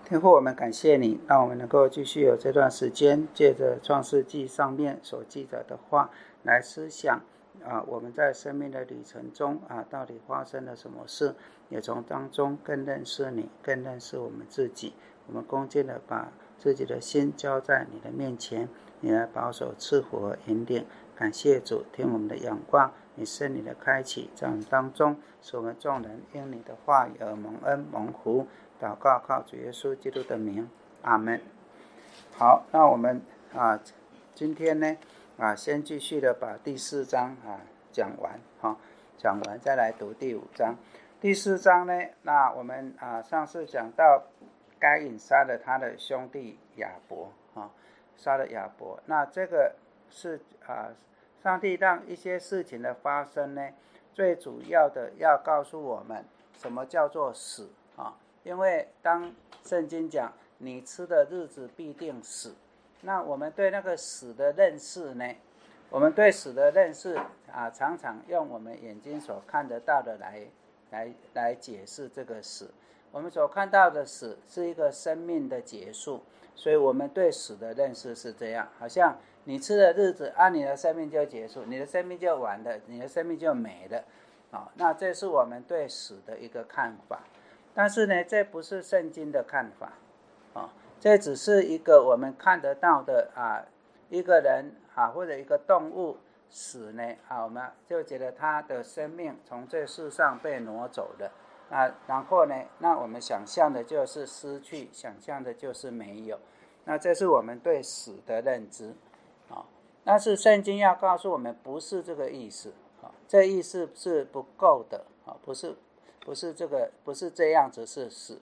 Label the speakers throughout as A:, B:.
A: 天父，我们感谢你，让我们能够继续有这段时间，借着创世纪上面所记载的话来思想我们在生命的旅程中到底发生了什么事，也从当中更认识你，更认识我们自己。我们恭敬的把自己的心交在你的面前，你来保守赐福和引领。感谢主，听我们的仰望，你圣灵的开启在我们当中，使我们众人因你的话语而蒙恩蒙福。祷告靠主耶稣基督的名，阿们。好，那我们今天呢先继续的把第4章讲完讲完再来读第5章。第4章呢，那我们上次讲到该隐杀了他的兄弟亚伯杀了亚伯。那这个是上帝让一些事情的发生呢，最主要的要告诉我们什么叫做死因为当圣经讲你吃的日子必定死，那我们对那个死的认识呢，我们对死的认识常常用我们眼睛所看得到的来解释这个死。我们所看到的死是一个生命的结束，所以我们对死的认识是这样，好像你吃的日子你的生命就结束，你的生命就完了，你的生命就没了那这是我们对死的一个看法。但是呢，这不是圣经的看法这只是一个我们看得到的一个人或者一个动物死呢我们就觉得他的生命从这世上被挪走了然后呢，那我们想象的就是失去，想象的就是没有，那这是我们对死的认知但是圣经要告诉我们不是这个意思这意思是不够的不是这样子是死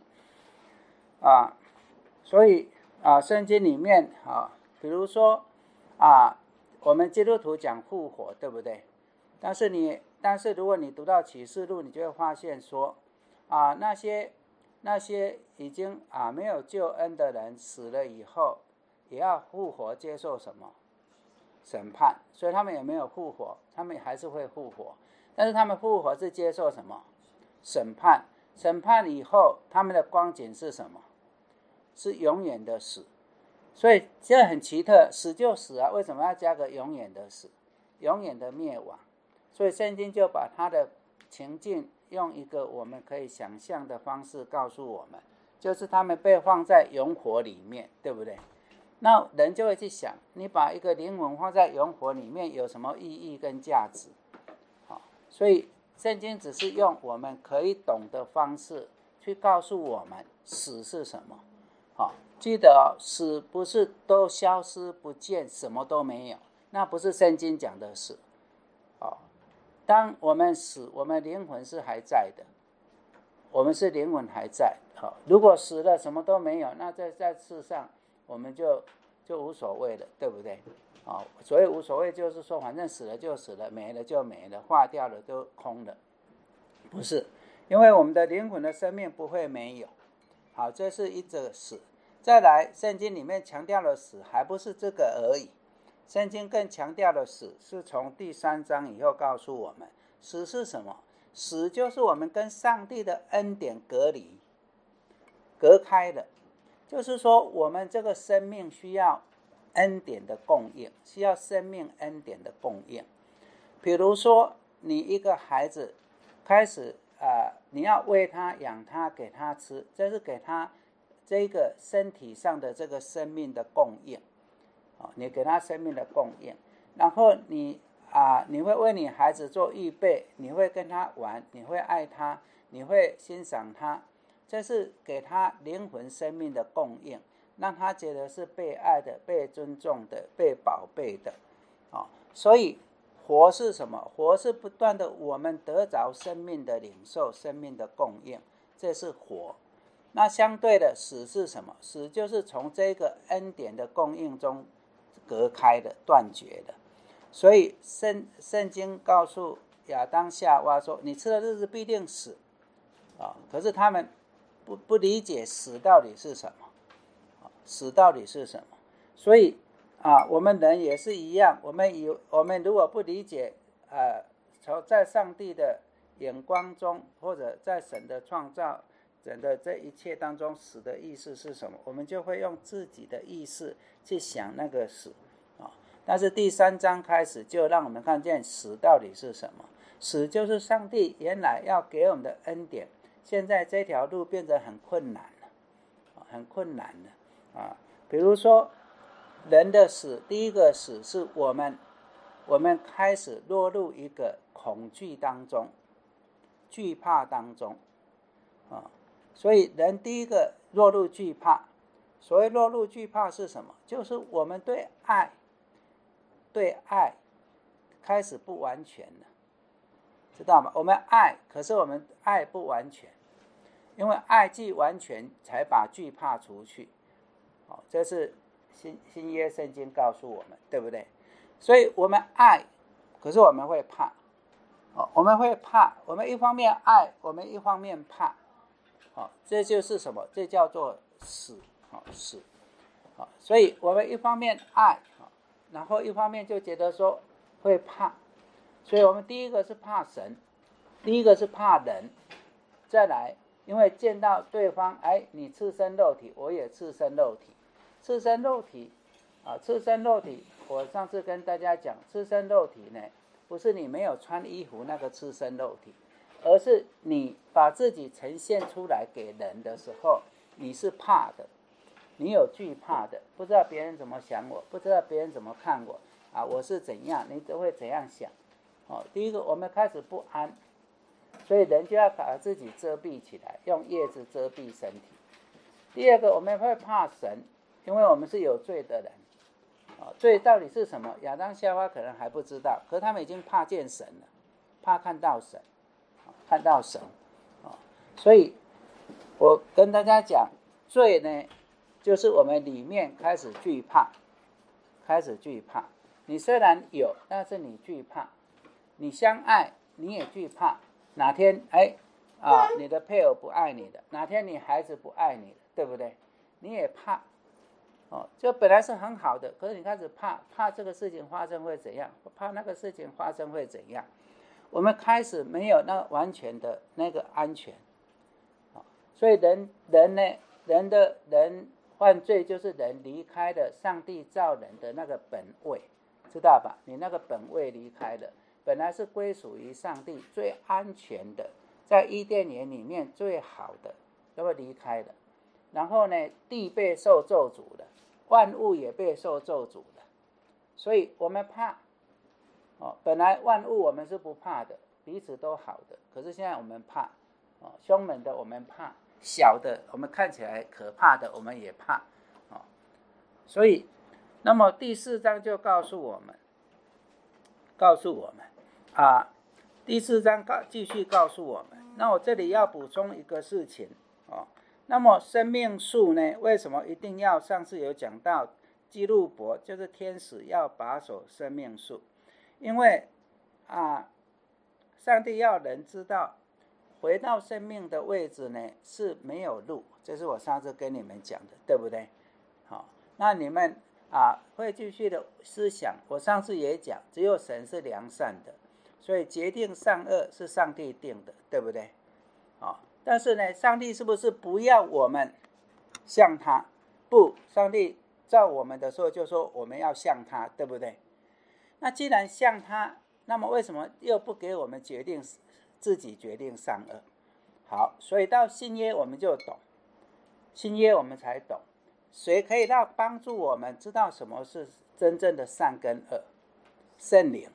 A: 所以圣经里面比如说我们基督徒讲复活，对不对？但是如果你读到启示录，你就会发现说那些已经没有救恩的人死了以后也要复活，接受什么审判，所以他们也没有复活，他们还是会复活，但是他们复活是接受什么审判，审判以后他们的光景是什么？是永远的死。所以这很奇特，死就死为什么要加个永远的死，永远的灭亡？所以圣经就把它的情境用一个我们可以想象的方式告诉我们，就是他们被放在永火里面，对不对？那人就会去想，你把一个灵魂放在永火里面有什么意义跟价值所以圣经只是用我们可以懂的方式去告诉我们死是什么记得死不是都消失不见，什么都没有，那不是圣经讲的死当我们死，我们灵魂是还在的，我们是灵魂还在如果死了什么都没有，那在世上我们就无所谓了，对不对所以无所谓就是说反正死了就死了，没了就没了，化掉了就空了，不是，因为我们的灵魂的生命不会没有这是一个死。再来圣经里面强调的死还不是这个而已，圣经更强调的死是从第3章以后告诉我们死是什么。死就是我们跟上帝的恩典隔开了，就是说我们这个生命需要恩典的供应，需要生命恩典的供应。比如说你一个孩子开始你要喂他养他给他吃，这是给他这个身体上的这个生命的供应你给他生命的供应，然后你会为你孩子做预备，你会跟他玩，你会爱他，你会欣赏他，这是给他灵魂生命的供应，让他觉得是被爱的，被尊重的，被宝贝的所以活是什么？活是不断的我们得着生命的领受，生命的供应，这是活。那相对的死是什么？死就是从这个恩典的供应中隔开的，断绝的。所以圣经告诉亚当夏娃说你吃的日子必定死可是他们不理解死到底是什么死到底是什么。所以我们人也是一样，我们如果不理解在上帝的眼光中，或者在神的创造整个这一切当中死的意思是什么，我们就会用自己的意识去想那个死但是第3章开始就让我们看见死到底是什么。死就是上帝原来要给我们的恩典，现在这条路变得很困难了，很困难了比如说人的死，第一个死是我们开始落入一个恐惧当中，惧怕当中所以人第一个落入惧怕。所谓落入惧怕是什么？就是我们对爱开始不完全了，知道吗？我们爱，可是我们爱不完全，因为爱既完全才把惧怕除去这是新约圣经告诉我们，对不对？所以我们爱，可是我们会怕我们会怕，我们一方面爱，我们一方面怕这就是什么？这叫做死死所以我们一方面爱然后一方面就觉得说会怕，所以我们第一个是怕神，第一个是怕人，再来因为见到对方你赤身肉体，我也赤身肉体，赤身肉体我上次跟大家讲，赤身肉体呢不是你没有穿衣服那个赤身肉体，而是你把自己呈现出来给人的时候，你是怕的，你有惧怕的，不知道别人怎么想我，不知道别人怎么看我我是怎样，你都会怎样想第一个我们开始不安，所以人就要把自己遮蔽起来，用叶子遮蔽身体。第二个我们会怕神，因为我们是有罪的人罪到底是什么？亚当夏娃可能还不知道，可是他们已经怕见神了，怕看到神所以我跟大家讲，罪呢就是我们里面开始惧怕，你虽然有，但是你惧怕，你相爱你也惧怕，哪天你的配偶不爱你的，哪天你孩子不爱你的，对不对？你也怕就本来是很好的，可是你开始怕这个事情发生会怎样，怕那个事情发生会怎样，我们开始没有那完全的那个安全所以人犯罪就是人离开了上帝造人的那个本位，知道吧？你那个本位离开了，本来是归属于上帝最安全的，在伊甸园里面最好的都会离开了，然后呢地被受咒诅了，万物也被受咒诅了，所以我们怕本来万物我们是不怕的，彼此都好的，可是现在我们怕凶猛的我们怕，小的我们看起来可怕的我们也怕所以那么第4章就告诉我们第4章继续告诉我们，那我这里要补充一个事情那么生命树呢，为什么一定要，上次有讲到基路伯就是天使要把守生命树，因为上帝要人知道回到生命的位置呢是没有路，这是我上次跟你们讲的，对不对？那你们会继续的思想，我上次也讲，只有神是良善的，所以决定善恶是上帝定的，对不对？但是呢，上帝是不是不要我们像他？不，上帝造我们的时候就说我们要像他，对不对？那既然像他，那么为什么又不给我们自己决定善恶？好，所以到新约我们就懂，新约我们才懂，谁可以帮助我们知道什么是真正的善跟恶？圣灵。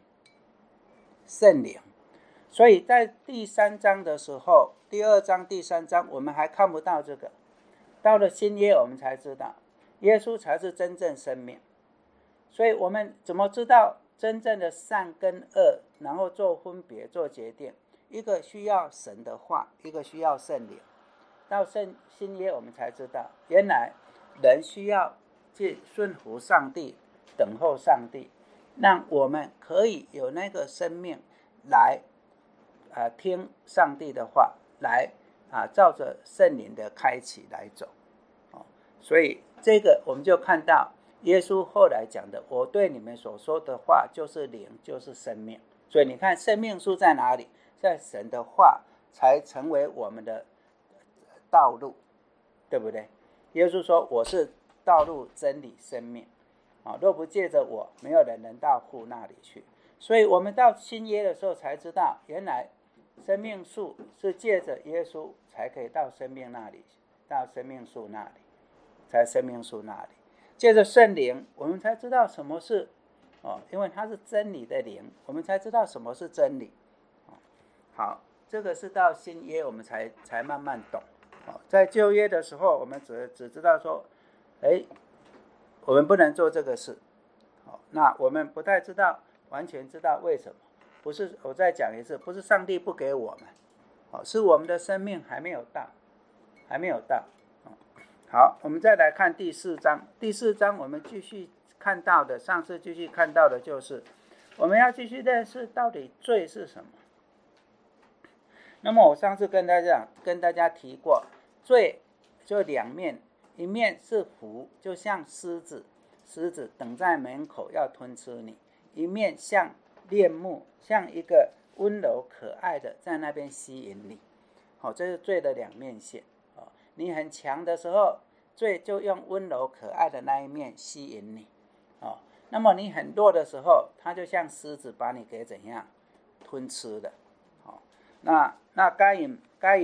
A: 所以在第3章的时候，第2章第3章我们还看不到这个，到了新约我们才知道耶稣才是真正生命。所以我们怎么知道真正的善跟恶，然后做分别做决定？一个需要神的话，一个需要圣灵。到新约我们才知道，原来人需要去顺服上帝，等候上帝，让我们可以有那个生命来听上帝的话，来照着圣灵的开启来走所以这个我们就看到耶稣后来讲的，我对你们所说的话就是灵，就是生命。所以你看生命树在哪里？在神的话才成为我们的道路，对不对？耶稣说我是道路真理生命，若不借着我，没有人能到父那里去。所以我们到新约的时候才知道，原来生命树是借着耶稣才可以到生命那里，到生命树那里，才生命树那里。借着圣灵，我们才知道什么是因为它是真理的灵，我们才知道什么是真理。好，这个是到新约我们才慢慢懂。在旧约的时候，我们只知道说，我们不能做这个事。那我们不太知道，完全知道为什么。不是，我再讲一次，不是上帝不给我们，是我们的生命还没有到。好，我们再来看第4章。第4章我们继续看到的，上次继续看到的就是我们要继续认识到底罪是什么。那么我上次跟大家提过，罪就两面，一面是狐，就像狮子等在门口要吞吃你；一面像恋慕，像一个温柔可爱的在那边吸引你。这是罪的两面性。你很强的时候，罪就用温柔可爱的那一面吸引你。那么你很弱的时候，它就像狮子把你给怎样吞吃的。那该隐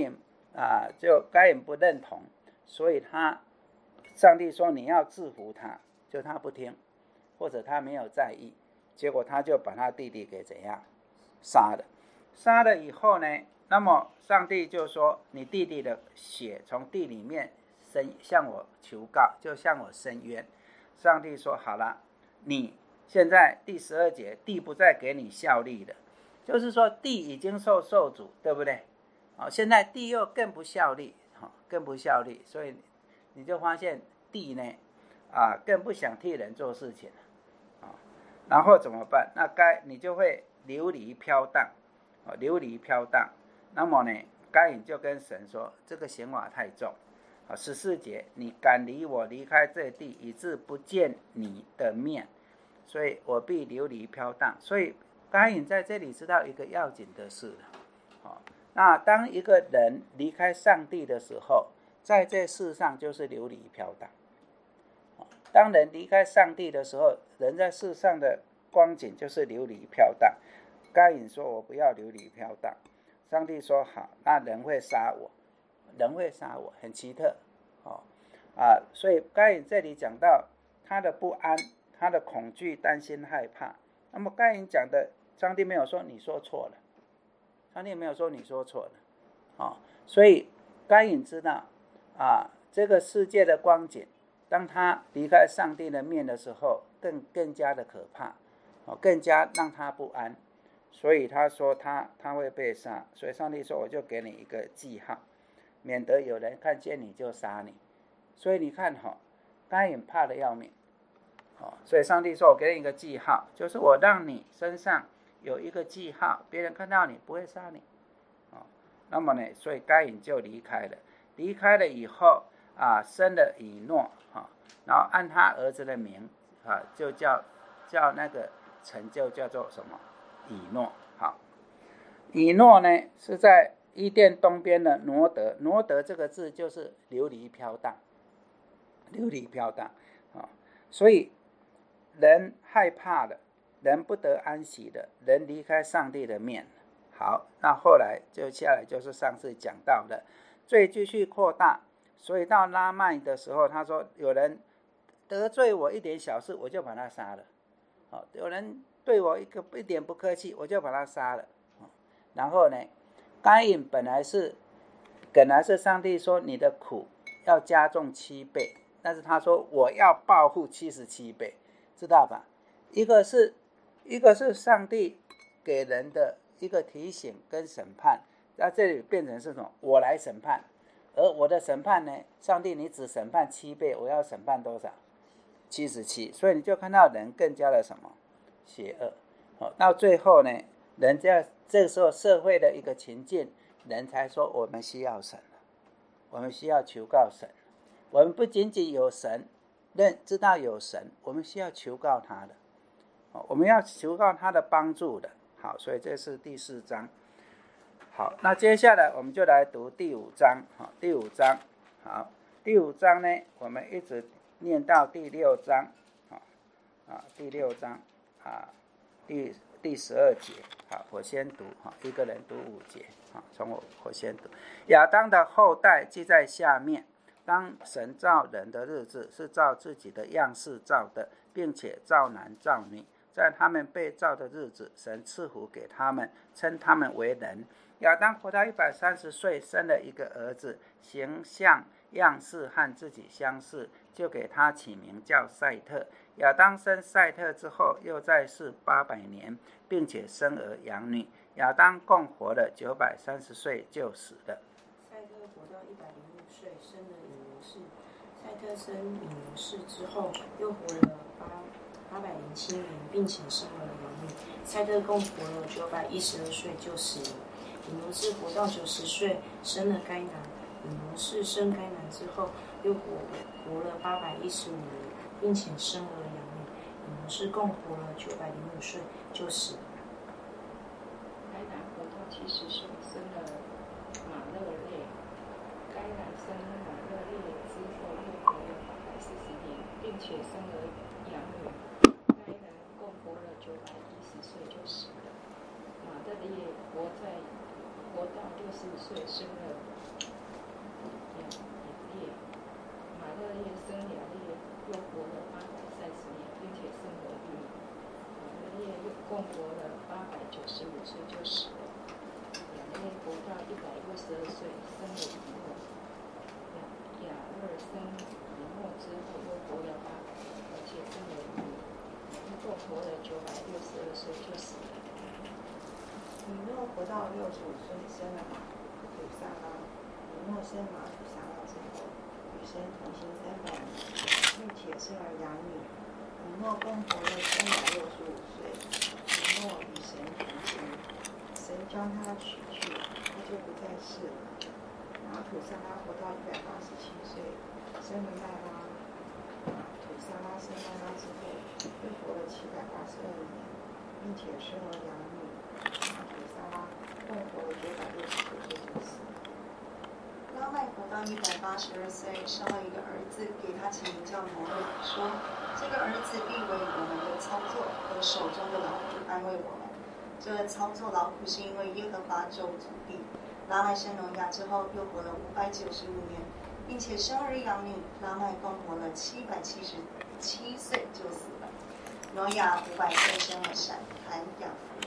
A: 不认同，所以上帝说你要制服他，就他不听，或者他没有在意，结果他就把他弟弟给怎样杀了以后呢，那么上帝就说你弟弟的血从地里面向我求告，就向我伸冤。上帝说好了，你现在第12节，地不再给你效力了，就是说地已经受主，对不对？现在地又更不效力，所以你就发现地呢更不想替人做事情了。然后怎么办？那你就会流离飘荡。那么呢，该隐就跟神说，这个刑罚太重。14节，你赶离我离开这地，以致不见你的面，所以我必流离飘荡。所以该隐在这里知道一个要紧的事了。那当一个人离开上帝的时候，在这世上就是流离飘荡。当人离开上帝的时候，人在世上的光景就是流离飘荡。该隐说我不要流离飘荡，上帝说好，那人会杀我，很奇特。所以该隐这里讲到他的不安，他的恐惧、担心、害怕。那么该隐讲的，上帝没有说你说错了，所以该隐知道这个世界的光景，当他离开上帝的面的时候，更加的可怕，更加让他不安。所以他说他会被杀，所以上帝说我就给你一个记号，免得有人看见你就杀你。所以你看该隐怕得要命。所以上帝说我给你一个记号，就是我让你身上有一个记号，别人看到你不会杀你。那么呢，所以该隐就离开了以后生了以诺，然后按他儿子的名就叫那个城就叫做什么以诺。以诺呢是在伊甸东边的挪得这个字就是流离飘荡。所以人害怕了，人不得安息的，人离开上帝的面。好，那后来就下来就是上次讲到的罪继续扩大。所以到拉麦的时候，他说有人得罪我一点小事，我就把他杀了。有人对我一点不客气，我就把他杀了。然后呢，该隐本来是上帝说你的苦要加重7倍，但是他说我要报复77倍，知道吧？一个是上帝给人的一个提醒跟审判，在这里变成是什么？我来审判，而我的审判呢，上帝你只审判7倍，我要审判多少？77。所以你就看到人更加的什么邪恶。到最后呢，人家这个时候社会的一个情境，人才说我们需要神，我们需要求告神。我们不仅仅有神，知道有神，我们需要求告他的，我们要求告他的帮助的。好，所以这是第4章。 好，那接下来我们就来读第5章。好，第5章，好，第5章呢，我们一直念到第6章。第6章第12节。好，我先读，一个人读5节。从我先读。亚当的后代记在下面。当神造人的日子，是照自己的样式造的，并且造男造女。在他们被造的日子，神赐福给他们，称他们为人。亚当活到130岁，生了一个儿子，形象样式和自己相似，就给他起名叫赛特。亚当生赛特之后，又在世800年，并且生儿养女。亚当共活了930岁就死了。
B: 赛特活到105岁，生了以挪士。赛特生以挪士之后，又活了807年，并且生儿养女。赛特共活了912岁就死了。以挪士活到90岁，生了该男。以挪士生该男之后，又活了815年，并且生儿养女。以挪士共活了905岁就死了。
C: 该男活到70岁，生了马勒列。该男生马勒列之后，又活了840年，并且生儿养女。该男共活了910岁就死了。马勒列活到65岁，生了雅列。马勒列生雅列，又活了830年，并且生儿育女。马勒列又共活了895岁就死了。雅列活到162岁，生了以诺。雅勒生以诺之后，又活了800年，而且生了育女。一共活了962岁就死了。
D: 以诺活到65岁，生了马土撒拉。以诺生马土撒拉之后，与神同行300年，并且生儿养女。以诺共活了365岁。以诺与神同行，神将他取去，他就不再世了。马土撒拉活到187岁，生了麦拉。马土撒拉生麦拉之后，又活了782年，并且生儿养女。马土撒拉共活了969岁就死了。
E: 拉麦活到182岁，生了一个儿子，给他起名叫挪亚，说：这个儿子必为我们的操作和手中的劳苦安慰我们。这操作劳苦是因为耶和华咒诅地。拉麦生挪亚之后，又活了595年，并且生儿养女。拉麦共活了777岁就死了。挪亚500岁生了闪、含、雅弗。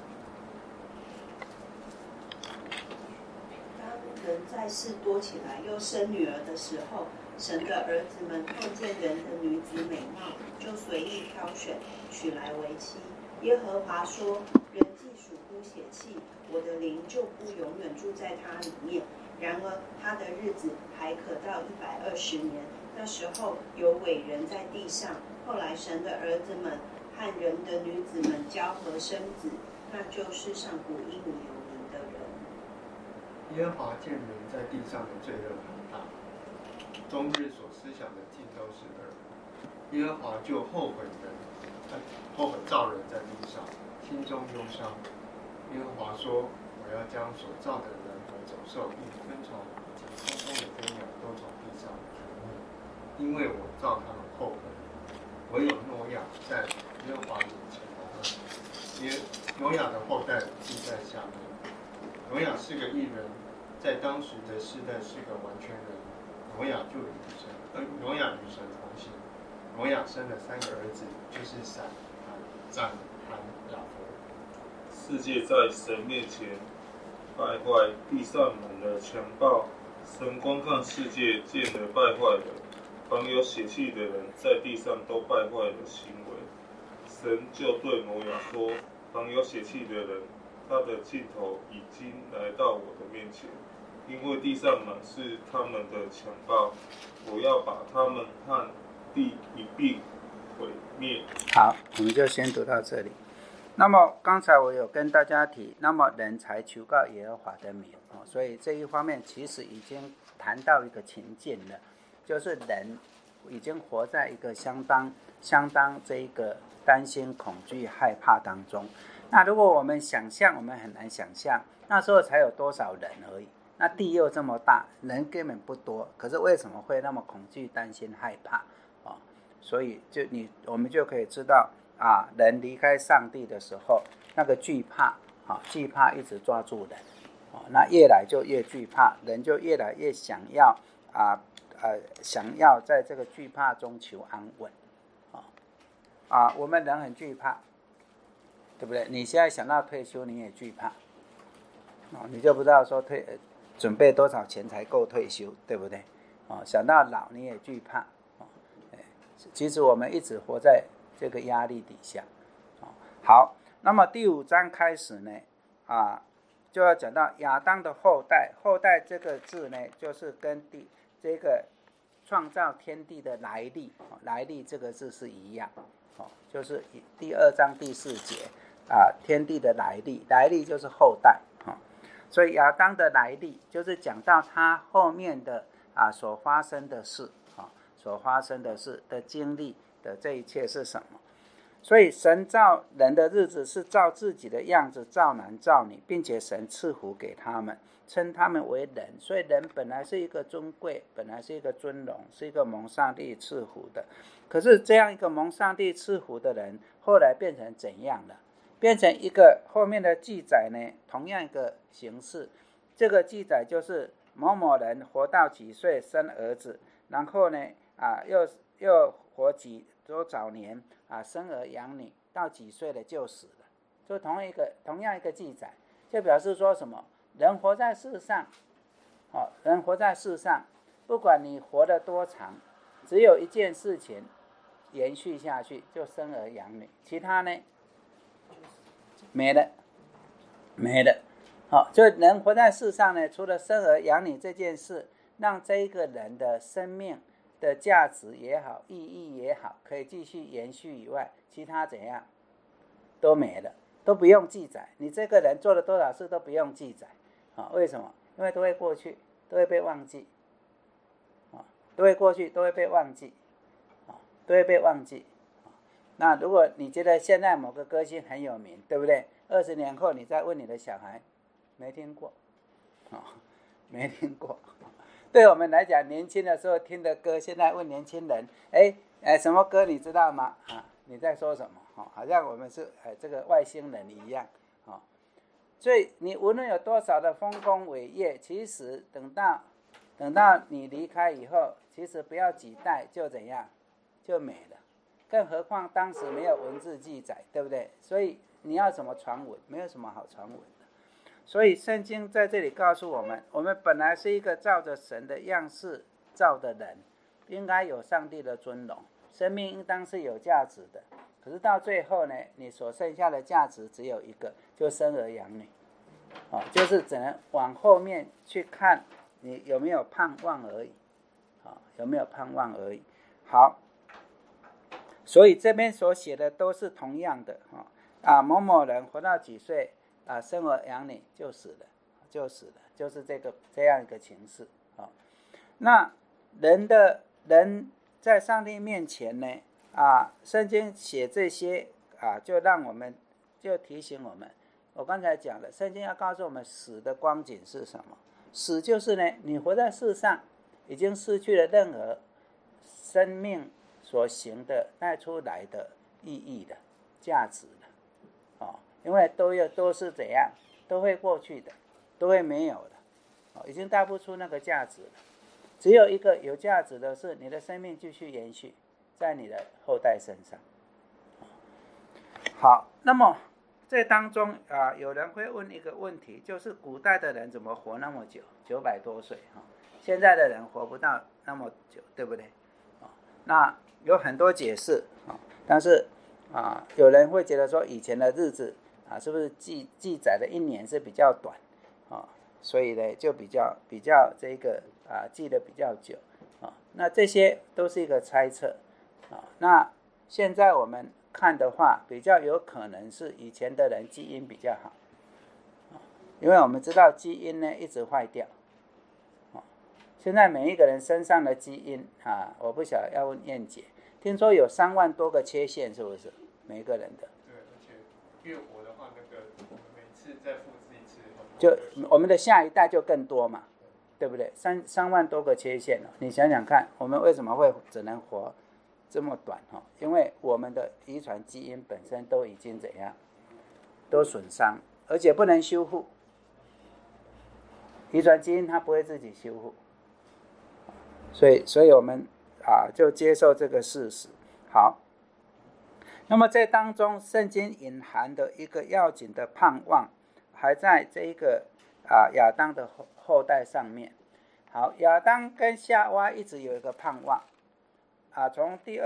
D: 人在世多起来，又生女儿的时候，神的儿子们看见人的女子美貌，就随意挑选，娶来为妻。耶和华说：人既属乎血气，我的灵就不永远住在他里面。然而他的日子还可到120年，那时候有伟人在地上。后来神的儿子们和人的女子们交合生子，那就是上古英武有名的人。
F: 耶和华见人在地上的罪恶很大，终日所思想的尽都是恶。耶和华就后悔造人在地上，心中忧伤。耶和华说：我要将所造的人和走兽、并昆虫以及空中的飞鸟都从地上除灭，因为我造他们后悔。唯有挪亚在耶和华眼前的恶。挪亚的后代记在下面。挪亚是个义人，在当时的世代是个完全人。挪亚与神同行。挪亚生了3个儿子，就是闪、赞、含、雅弗。
G: 世界在神面前败坏，地上满了强暴。神观看世界，见了败坏了，凡有血气的人在地上都败坏了行为。神就对挪亚说：凡有血气的人，他的尽头已经来到我的面前，因为地上满是他们的强暴，我要把他们和地一并毁灭。
A: 好，我们就先读到这里。那么刚才我有跟大家提，那么人才求告耶和华的名，所以这一方面其实已经谈到一个情境了，就是人已经活在一个相当这一个担心、恐惧、害怕当中。 那如果我们想象，我们很难想象，那时候才有多少人而已。那地又这么大，人根本不多，可是为什么会那么恐惧、担心、害怕？所以我们就可以知道人离开上帝的时候，那个惧怕，惧怕一直抓住人，那越来就越惧怕，人就越来越想要在这个惧怕中求安稳，我们人很惧怕，对不对？你现在想到退休，你也惧怕，你就不知道说准备多少钱才够退休，对不对？想到老你也惧怕，其实我们一直活在这个压力底下。好，那么第5章开始呢，就要讲到亚当的后代。后代这个字呢，就是跟这个创造天地的来历，来历这个字是一样，就是第2章第4节天地的来历，来历就是后代，所以亚当的来历就是讲到他后面的所发生的事，所发生的事的经历的这一切是什么？所以神造人的日子是照自己的样子造男造女，并且神赐福给他们，称他们为人。所以人本来是一个尊贵，本来是一个尊荣，是一个蒙上帝赐福的。可是这样一个蒙上帝赐福的人，后来变成怎样了？变成一个后面的记载呢，同样一个形式。这个记载就是某某人活到几岁生儿子，然后呢又活多少年生儿养女，到几岁了就死了，就同样一个记载，就表示说什么？人活在世上，人活在世上，不管你活得多长，只有一件事情延续下去，就生儿养女，其他呢没了。就人活在世上呢，除了生儿养女这件事，让这一个人的生命的价值也好，意义也好，可以继续延续以外，其他怎样都没了，都不用记载。你这个人做了多少事都不用记载，为什么？因为都会过去，都会被忘记，都会过去，都会被忘记，都会被忘记。那如果你觉得现在某个歌星很有名，对不对？20年后你再问你的小孩，没听过，没听过。对我们来讲，年轻的时候听的歌，现在问年轻人，什么歌你知道吗？你在说什么？好像我们是这个外星人一样。所以你无论有多少的丰功伟业，其实等到你离开以后，其实不要几代就怎样，就没了。更何况当时没有文字记载，对不对？所以你要怎么传闻？没有什么好传闻的。所以圣经在这里告诉我们，我们本来是一个照着神的样式造的人，应该有上帝的尊荣，生命应当是有价值的。可是到最后呢，你所剩下的价值只有一个，就生儿养女，就是只能往后面去看你有没有盼望而已，有没有盼望而已。好，所以这边所写的都是同样的，某某人活到几岁生儿养女就死了，就是这样一个情势。那人在上帝面前呢，圣经写这些就提醒我们，我刚才讲了，圣经要告诉我们死的光景是什么。死就是呢，你活在世上已经失去了任何生命所行的带出来的意义的价值的，因为都是怎样，都会过去的，都会没有的，已经带不出那个价值了。只有一个有价值的是你的生命继续延续在你的后代身上。好，那么这当中有人会问一个问题，就是古代的人怎么活那么久，900多岁，现在的人活不到那么久，对不对？那有很多解释，但是有人会觉得说以前的日子是不是记载的1年是比较短，所以呢就比较这个记得比较久，那这些都是一个猜测，那现在我们看的话，比较有可能是以前的人基因比较好，因为我们知道基因呢一直坏掉，现在每一个人身上的基因我不晓得，要问燕姐，听说有3万多个缺陷，是不是每一个人的？
F: 对，而且越活的话，那
A: 就我们的下一代就更多嘛，对不对？3万多个切线了，你想想看，我们为什么会只能活这么短？因为我们的遗传基因本身都已经怎样，都损伤，而且不能修复。遗传基因它不会自己修复，所以我们就接受这个事实。好，那么在当中，圣经隐含的一个要紧的盼望，还在这一个亚当的后代上面。好，亚当跟夏娃一直有一个盼望从第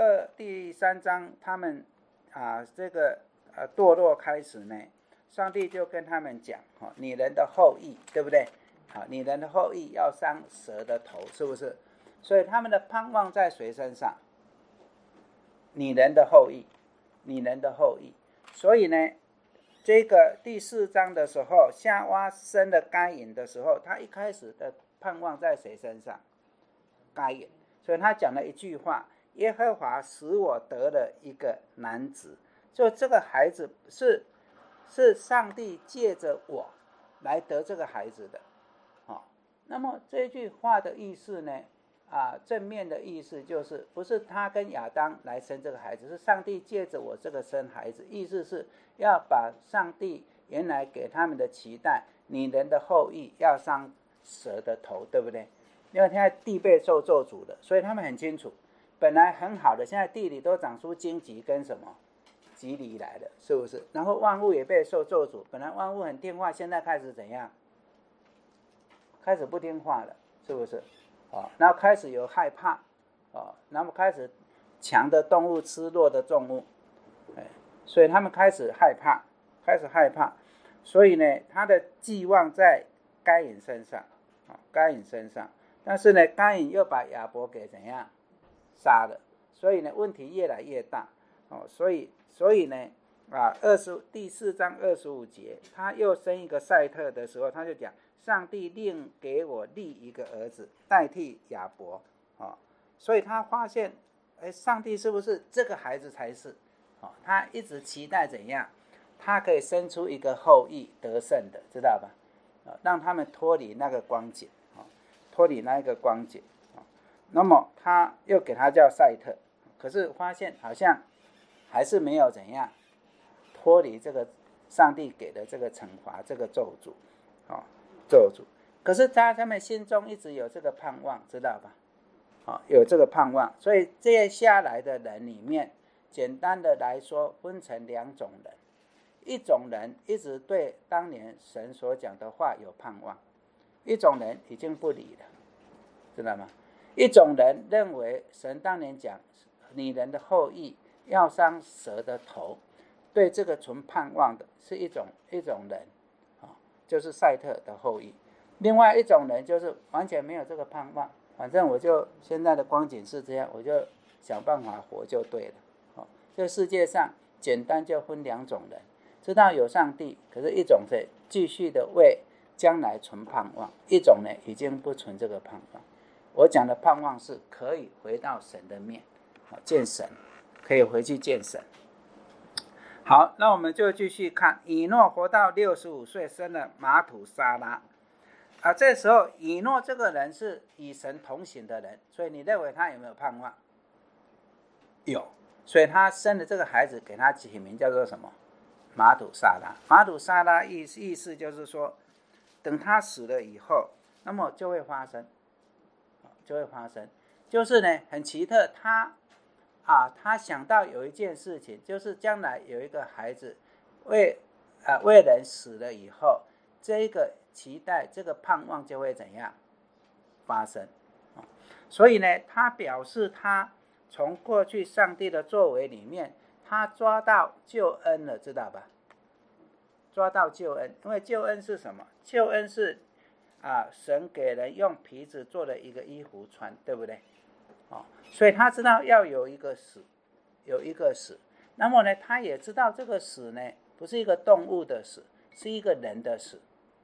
A: 3章他们这个堕落开始呢，上帝就跟他们讲你人的后裔，对不对？好，你人的后裔要伤蛇的头，是不是？所以他们的盼望在谁身上？你人的后裔，你人的后裔。所以呢，这个第4章的时候，夏娃生了该隐的时候，他一开始的盼望在谁身上？该隐。所以他讲了一句话：耶和华使我得了一个男子。就这个孩子是上帝借着我来得这个孩子的。那么这句话的意思呢？正面的意思就是不是他跟亚当来生这个孩子，是上帝借着我这个生孩子，意思是要把上帝原来给他们的期待，你人的后裔要伤蛇的头，对不对？因为现在地被受咒诅的，所以他们很清楚，本来很好的，现在地里都长出荆棘跟什么棘藜来了，是不是？然后万物也被受咒诅，本来万物很听话，现在开始怎样？开始不听话了，是不是？然后开始有害怕，然后开始强的动物吃弱的动物，所以他们开始害怕，所以呢，他的寄望在该隐身上，但是呢，该隐又把亚伯给怎样杀了，所以呢，问题越来越大，所以呢，第4章25节，他又生一个赛特的时候，他就讲。上帝另给我立一个儿子代替亚伯，所以他发现，上帝是不是这个孩子才是？他一直期待怎样？他可以生出一个后裔得胜的，知道吧？让他们脱离那个光景，那么他又给他叫赛特，可是发现好像还是没有怎样脱离这个上帝给的这个惩罚，这个咒诅。可是他们心中一直有这个盼望，知道吧？有这个盼望，所以接下来的人里面，简单的来说分成2种人。一种人一直对当年神所讲的话有盼望，一种人已经不理了，知道吗？一种人认为神当年讲你人的后裔要伤蛇的头，对这个存盼望的是一种人，就是赛特的后裔。另外一种人就是完全没有这个盼望，反正我就现在的光景是这样，我就想办法活就对了。这世界上简单就分2种人，知道有上帝，可是一种是继续的为将来存盼望，一种呢已经不存这个盼望。我讲的盼望是可以回到神的面，见神，可以回去见神。好，那我们就继续看，以诺活到65岁，生了马土沙拉。这时候以诺这个人是与神同行的人，所以你认为他有没有盼望？有，所以他生的这个孩子给他起名叫做什么？马土沙拉。马土沙拉意思就是说，等他死了以后，那么就会发生，就是呢很奇特，他想到有一件事情，就是将来有一个孩子为人死了以后，这个期待这个盼望就会怎样发生。所以呢，他表示他从过去上帝的作为里面，他抓到救恩了，知道吧？抓到救恩，因为救恩是什么？救恩是神给人用皮子做了一个衣服穿，对不对？所以他知道要有一个死，那么呢，他也知道这个死呢，不是一个动物的死，是一个人的死。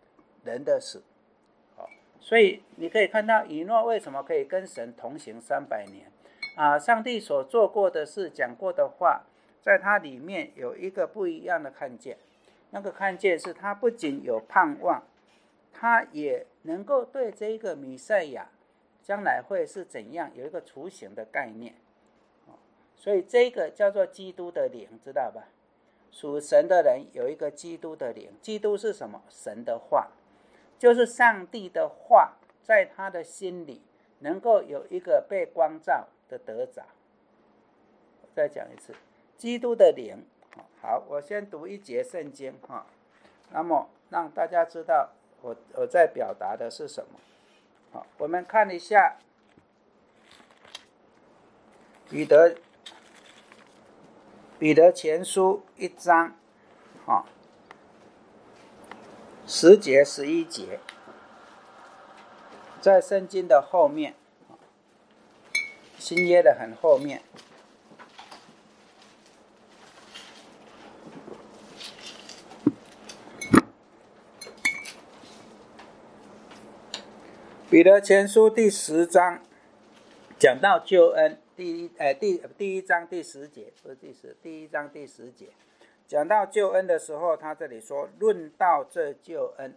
A: 所以你可以看到以诺为什么可以跟神同行300年上帝所做过的事，讲过的话，在他里面有一个不一样的看见。那个看见是他不仅有盼望， 他也能够对这个弥赛亚将来会是怎样有一个雏形的概念。所以这个叫做基督的灵，知道吧？属神的人有一个基督的灵。基督是什么？神的话，就是上帝的话在他的心里能够有一个被光照的得着。再讲一次，基督的灵。好，我先读一节圣经，那么让大家知道我在表达的是什么。好，我们看一下彼得前书1章10节11节，在圣经的后面，新约的很后面。彼得前书第10章讲到救恩，第一章第10节，不是第一章第10节，讲到救恩的时候，他这里说论到这救恩，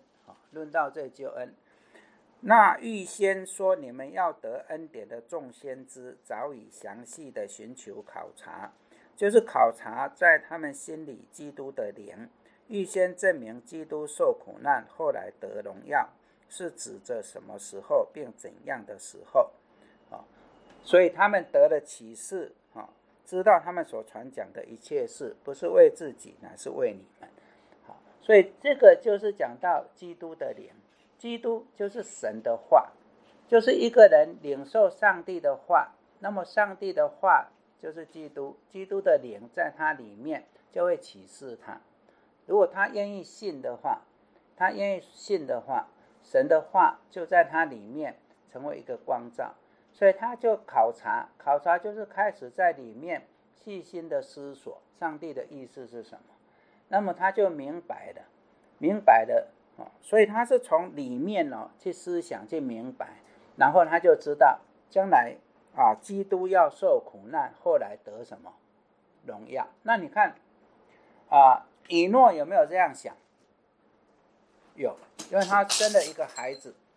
A: 那预先说你们要得恩典的众先知早已详细的寻求考察，就是考察在他们心里基督的灵，预先证明基督受苦难后来得荣耀，是指着什么时候并怎样的时候。所以他们得了启示，知道他们所传讲的一切事不是为自己，乃是为你们。所以这个就是讲到基督的灵。基督就是神的话，就是一个人领受上帝的话，那么上帝的话就是基督，基督的灵在他里面就会启示他。如果他愿意信的话，神的话就在他里面成为一个光照，所以他就考察就是开始在里面细心的思索上帝的意思是什么，那么他就明白了，所以他是从里面去思想去明白，然后他就知道将来基督要受苦难，后来得什么荣耀。那你看以诺有没有这样想？有，因为他生了一个孩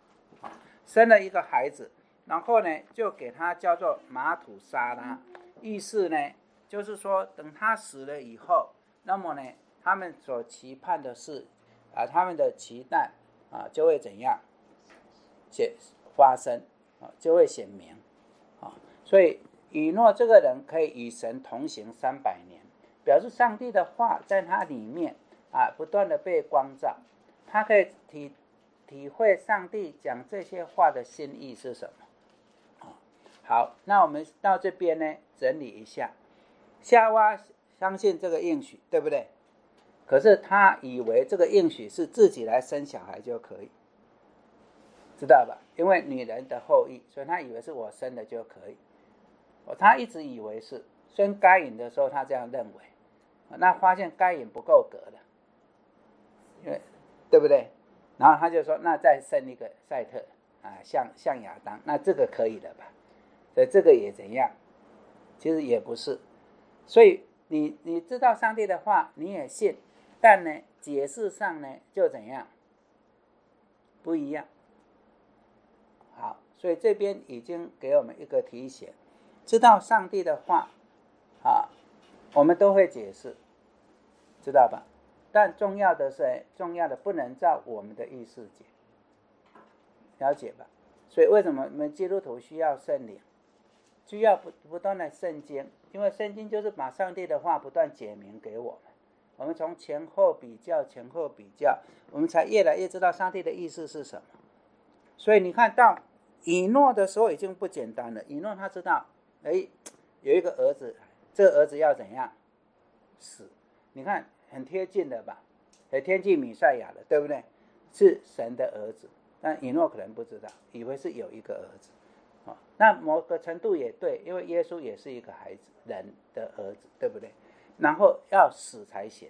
A: 子，然后呢就给他叫做马土沙拉，意思呢就是说等他死了以后，那么呢他们所期盼的是他们的期待就会怎样发生，就会显明。所以以诺这个人可以与神同行300年，表示上帝的话在他里面不断的被光照，他可以体会上帝讲这些话的心意是什么。好，那我们到这边呢整理一下，夏娃相信这个应许，对不对？可是他以为这个应许是自己来生小孩就可以，知道吧？因为女人的后裔，所以他以为是我生的就可以。他一直以为是，生该隐的时候他这样认为，那发现该隐不够格了，因为对不对？然后他就说那再生一个赛特像亚当，那这个可以了吧？所以这个也怎样？其实也不是。所以你知道上帝的话你也信，但呢解释上呢就怎样不一样。好，所以这边已经给我们一个提醒，知道上帝的话我们都会解释，知道吧？但重要的不能照我们的意思解，了解吧？所以为什么我们基督徒需要圣灵，需要不断的圣经，因为圣经就是把上帝的话不断解明给我们，我们从前后比较，我们才越来越知道上帝的意思是什么。所以你看到以诺的时候已经不简单了，以诺他知道有一个儿子，这个儿子要怎样死，你看很贴近的吧，很贴近弥赛亚的，对不对？是神的儿子，但以诺可能不知道，以为是有一个儿子那某个程度也对，因为耶稣也是一个孩子，人的儿子，对不对？然后要死才显，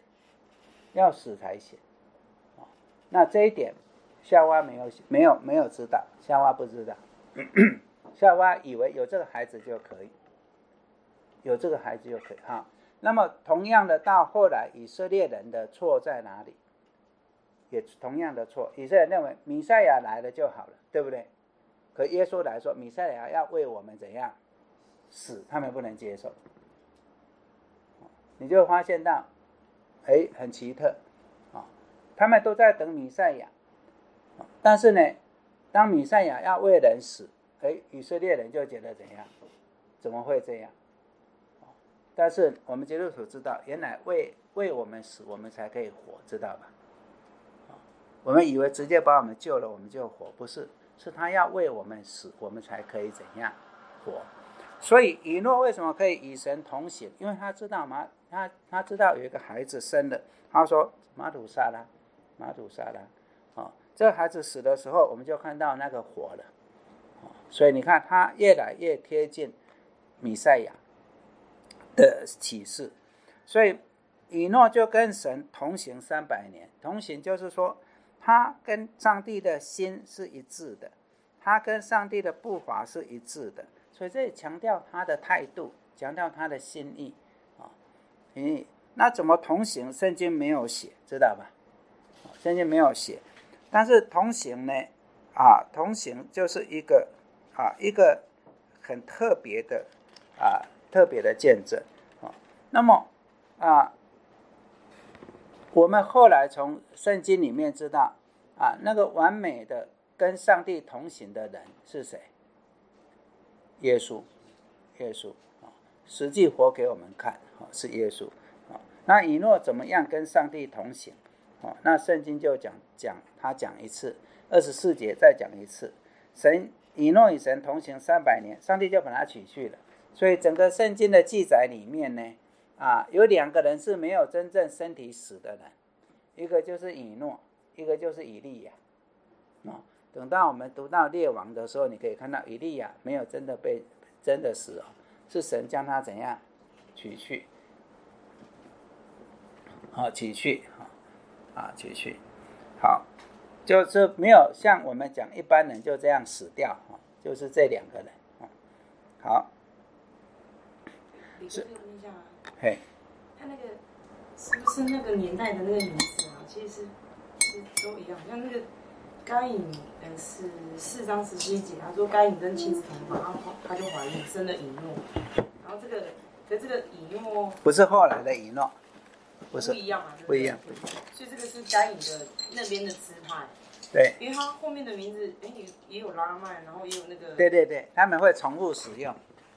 A: 那这一点夏娃没有知道，夏娃不知道夏娃以为有这个孩子就可以那么同样的到后来以色列人的错在哪里？ 也同样的错。以色列认为弥赛亚来了就好了，对不对？可耶稣来说，弥赛亚要为我们怎样死，他们不能接受。你就会发现到，很奇特啊，他们都在等弥赛亚，但是呢，当弥赛亚要为人死，以色列人就觉得怎样？怎么会这样？但是我们基督徒知道，原来为我们死，我们才可以活，知道吧？我们以为直接把我们救了，我们就活，不是，是他要为我们死，我们才可以怎样活。所以以诺为什么可以与神同行？因为他知道嘛，他知道有一个孩子生了，他说马土沙拉，这个孩子死的时候，我们就看到那个火了。所以你看，他越来越贴近弥赛亚的启示。所以以诺就跟神同行300年，同行就是说，他跟上帝的心是一致的，他跟上帝的步伐是一致的。所以这里强调他的态度，强调他的心意那怎么同行？圣经没有写，知道吧？圣经没有写，但是同行呢？同行就是一个很特别的见证那么我们后来从圣经里面知道那个完美的跟上帝同行的人是谁？耶稣实际活给我们看是耶稣那以诺怎么样跟上帝同行那圣经就他讲一次，24节再讲一次，以诺与神同行300年，上帝就把他取去了。所以整个圣经的记载里面呢有2个人是没有真正身体死的人，一个就是以诺，一个就是以利亚等到我们读到列王的时候，你可以看到以利亚没有真的死是神将他怎样取去取去好，就是没有像我们讲一般人就这样死掉就是这2个人好。
B: 李哥，我问一下他那个是不是那个年代的那个名字其实是都一样，像那个该隐是4章17节，他说该隐跟妻子同房，然后他就怀孕生了以诺，然后这个以诺
A: 不是后来的以诺，不是
B: 不一样嘛，
A: 不一样，
B: 所以这个是该隐的那边的支派，
A: 对，
B: 因为他后面的名字也有拉曼，然后也有那个，
A: 对，他们会重复使用，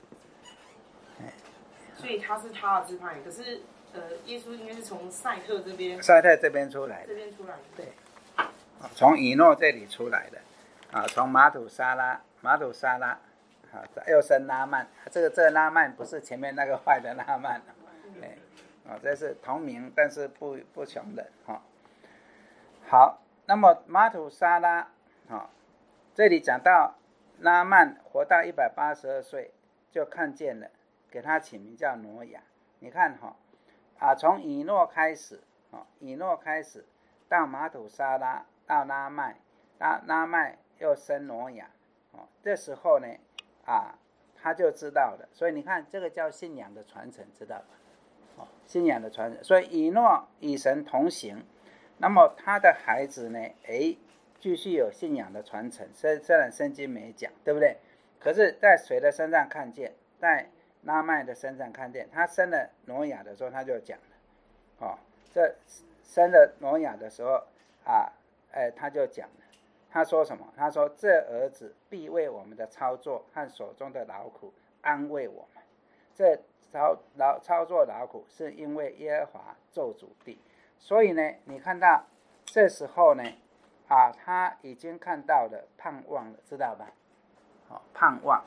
B: 所以他是他的支派，可是耶稣应该是从赛特这边
A: 出来的，对，从以诺这里出来的从马土沙拉又生拉曼，这个拉曼不是前面那个坏的拉曼这是同名但是不同人好，那么马土沙拉这里讲到拉曼活到182岁就看见了，给他起名叫挪亚。你看从以诺开始到马土沙拉到拉麦又生挪亚这时候呢他就知道了。所以你看这个叫信仰的传承，知道吧？信仰的传承。所以以诺与神同行，那么他的孩子呢继续有信仰的传承。虽然圣经没讲，对不对？可是在谁的身上看见？在拉麦的身上看见。他生了挪亚的时候他就讲了这生了挪亚的时候他就讲了，他说什么？他说这儿子必为我们的操作和手中的劳苦安慰我们。这操作劳苦是因为耶和华咒诅地。所以呢，你看到这时候呢他已经看到了盼望了，知道吧？盼望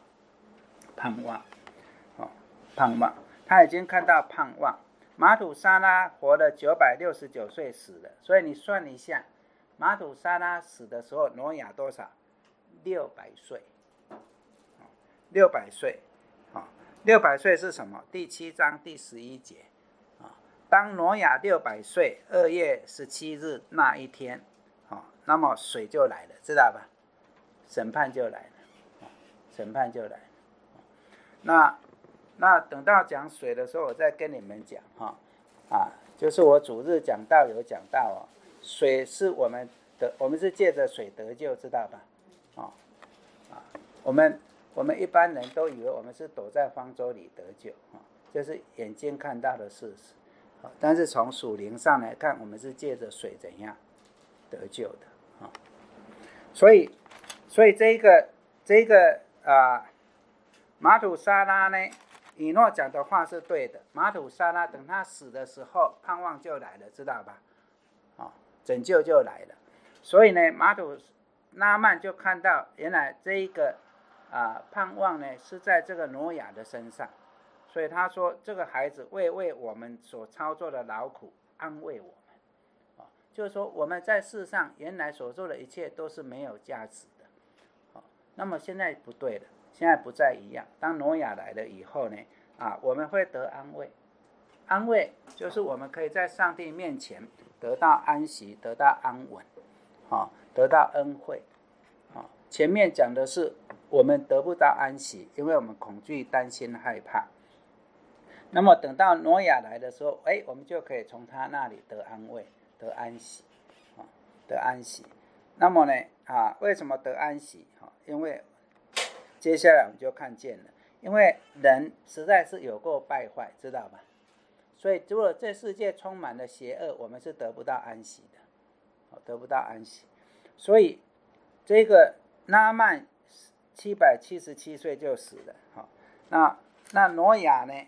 A: 他已经看到盼望。马土沙拉活了969岁死了，所以你算一下，马土沙拉死的时候，挪亚多少？600岁。600岁，600岁是什么？第7章第11节当挪亚600岁2月17日那一天那么水就来了，知道吧？审判就来了。那等到讲水的时候，我再跟你们讲就是我主日讲道有讲到水是我们是借着水得救，知道吧？我们一般人都以为我们是躲在方舟里得救，这是眼睛看到的事实。但是从属灵上来看，我们是借着水怎样得救的。所以这个马土沙拉呢，以诺讲的话是对的。马土沙拉等他死的时候，盼望就来了，知道吧？拯救就来了。所以呢，拉曼就看到原来这一个盼望呢是在这个挪亚的身上，所以他说这个孩子为我们所操作的劳苦安慰我们，就是说我们在世上原来所做的一切都是没有价值的，那么现在不对了，现在不再一样。当挪亚来了以后呢，我们会得安慰。安慰就是我们可以在上帝面前得到安息，得到安稳，得到恩惠。前面讲的是我们得不到安息，因为我们恐惧、担心、害怕。那么等到挪亚来的时候，我们就可以从他那里得安慰、得安息，得安息。那么呢，为什么得安息？因为接下来我们就看见了，因为人实在是有够败坏，知道吧？所以如果这世界充满了邪恶，我们是得不到安息的，得不到安息。所以这个拉曼777岁就死了。那挪亚呢？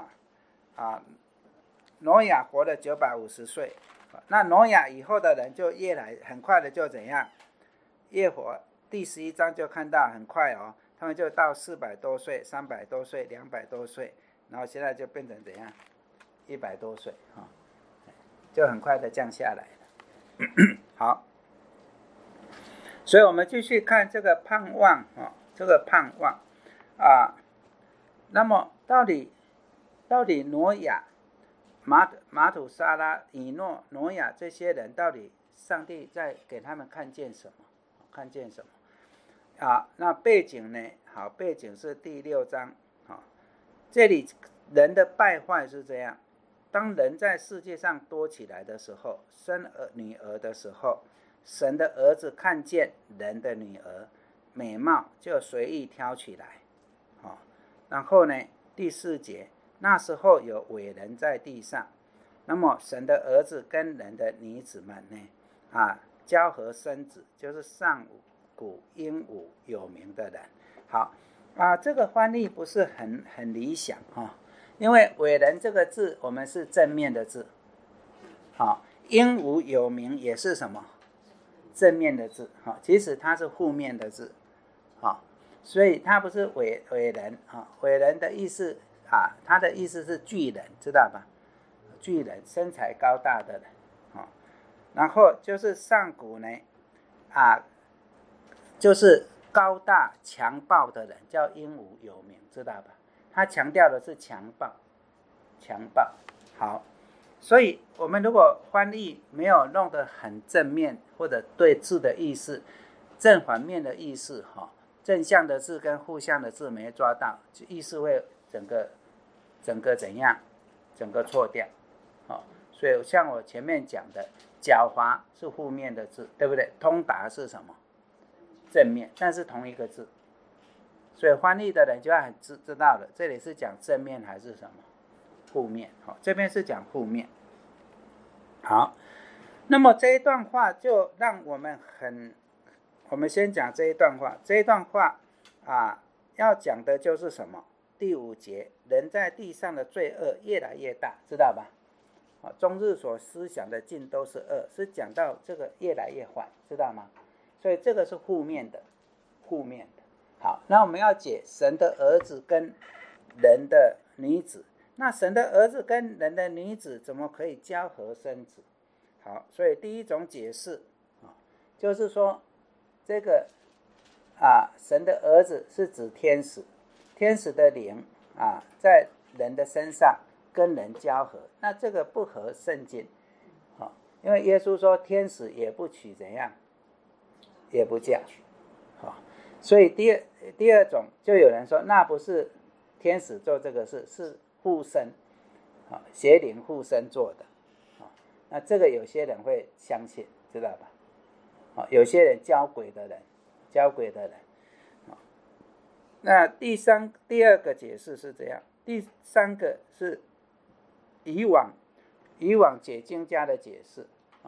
A: 挪亚活了950岁。那挪亚以后的人就很快的就怎样？越活。第11章就看到很快他们就到400多岁、300多岁、200多岁，然后现在就变成怎样？100多岁，就很快的降下来了。好，所以我们继续看这个盼望，这个盼望那么到底挪亚、马土沙拉、以诺、挪亚这些人，到底上帝在给他们看见什么？看见什么？那背景呢？背景是第6章。这里人的败坏是这样：当人在世界上多起来的时候，生女儿的时候，神的儿子看见人的女儿美貌，就随意挑起来。然后呢，第4节，那时候有伟人在地上，那么神的儿子跟人的女子们呢，交合生子，就是上古英武有名的人。好这个翻译不是很理想因为伟人这个字我们是正面的字，英武有名也是什么正面的字，其实它是负面的字，所以它不是伟人伟人的意思他的意思是巨人，知道吧？巨人，身材高大的人然后就是上古呢就是高大强暴的人，叫英武有名，知道吧？他强调的是强暴。好，所以我们如果翻译没有弄得很正面，或者对字的意思正反面的意思正向的字跟负向的字没抓到，意思会整个怎样？整个错掉所以像我前面讲的，狡猾是负面的字，对不对？通达是什么？正面，但是同一个字，所以翻译的人就要很知道了，这里是讲正面还是什么负面？这边是讲负面。好，那么这一段话就让我们先讲这一段话。这一段话要讲的就是什么？第5节，人在地上的罪恶越来越大，知道吧？终日所思想的尽都是恶，是讲到这个越来越坏，知道吗？所以这个是负面的。好，那我们要解神的儿子跟人的女子，那神的儿子跟人的女子怎么可以交合生子？好，所以第一种解释就是说这个神的儿子是指天使，天使的灵在人的身上跟人交合，那这个不合圣经因为耶稣说天使也不娶怎样，也不嫁所以第二种就有人说那不是天使做这个事，是附身邪灵附身做的那这个有些人会相信，知道吧？有些人教鬼的人。那第二个解释是这样，第三个是以往解经家的解释，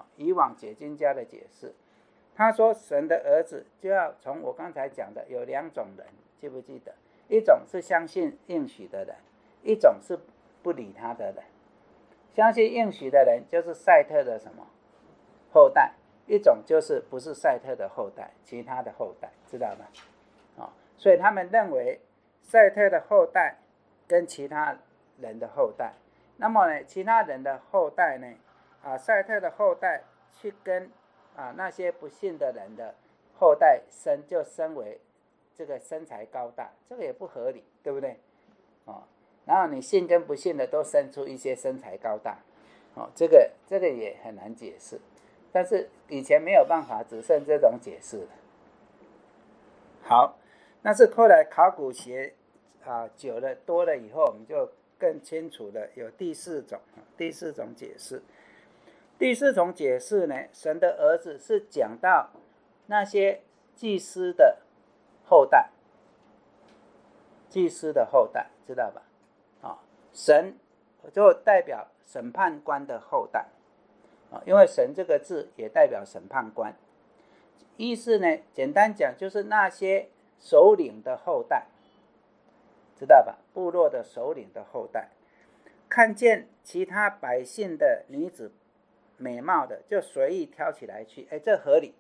A: 他说神的儿子就要从我刚才讲的有两种人，记不记得？一种是相信应许的人，一种是不理他的人。相信应许的人就是赛特的什么后代，一种就是不是赛特的后代，其他的后代，知道吗？所以他们认为赛特的后代跟其他人的后代，那么呢，其他人的后代呢，赛特的后代去跟那些不信的人的后代就生为这个身材高大，这个也不合理，对不对？然后你信跟不信的都生出一些身材高大，这个也很难解释，但是以前没有办法，只剩这种解释了。好，那是后来考古学久了多了以后，我们就更清楚了，有第四种解释。第四种解释呢，神的儿子是讲到那些祭司的后代，知道吧？神就代表审判官的后代，因为神这个字也代表审判官。意思呢，简单讲就是那些首领的后代，知道吧？部落的首领的后代，看见其他百姓的女子美貌的，就随意挑起来去，这合理。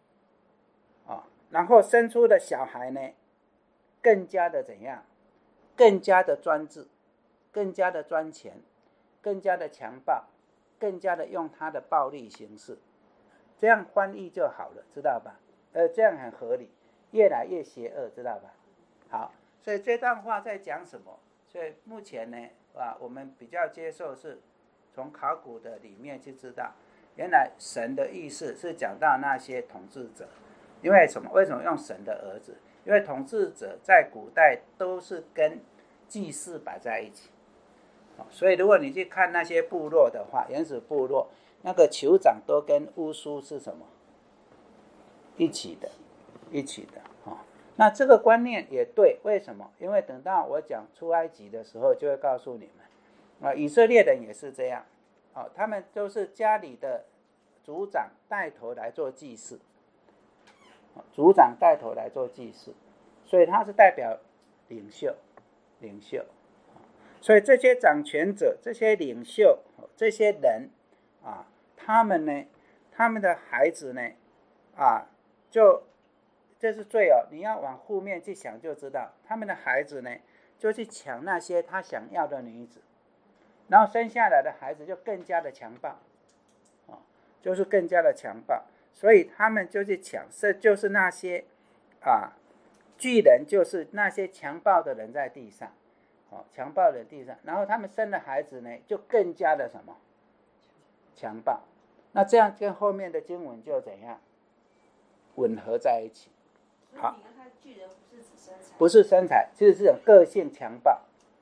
A: 然后生出的小孩呢，更加的怎样？更加的专制，更加的专权，更加的强暴，更加的用他的暴力形式。这样翻译就好了，知道吧？这样很合理，越来越邪恶，知道吧？好，所以这段话在讲什么？所以目前呢，我们比较接受是从考古的里面去知道，原来神的意思是讲到那些统治者。因为什么？为什么用神的儿子？因为统治者在古代都是跟祭祀摆在一起，所以如果你去看那些部落的话，原始部落那个酋长都跟巫术是什么？一起的。那这个观念也对，为什么？因为等到我讲出埃及的时候，就会告诉你们，以色列人也是这样，他们都是家里的族长带头来做祭祀，所以他是代表领袖。所以这些掌权者、这些领袖、这些人他们呢，他们的孩子呢，这是罪哦。你要往负面去想就知道，他们的孩子呢，就去抢那些他想要的女子，然后生下来的孩子就更加的强暴，所以他们就去抢，这就是那些巨人，就是那些强暴的人在地上，然后他们生的孩子呢，就更加的什么强暴。那这样跟后面的经文就怎样吻合在一起。好，不是身材，就是这种个性强暴。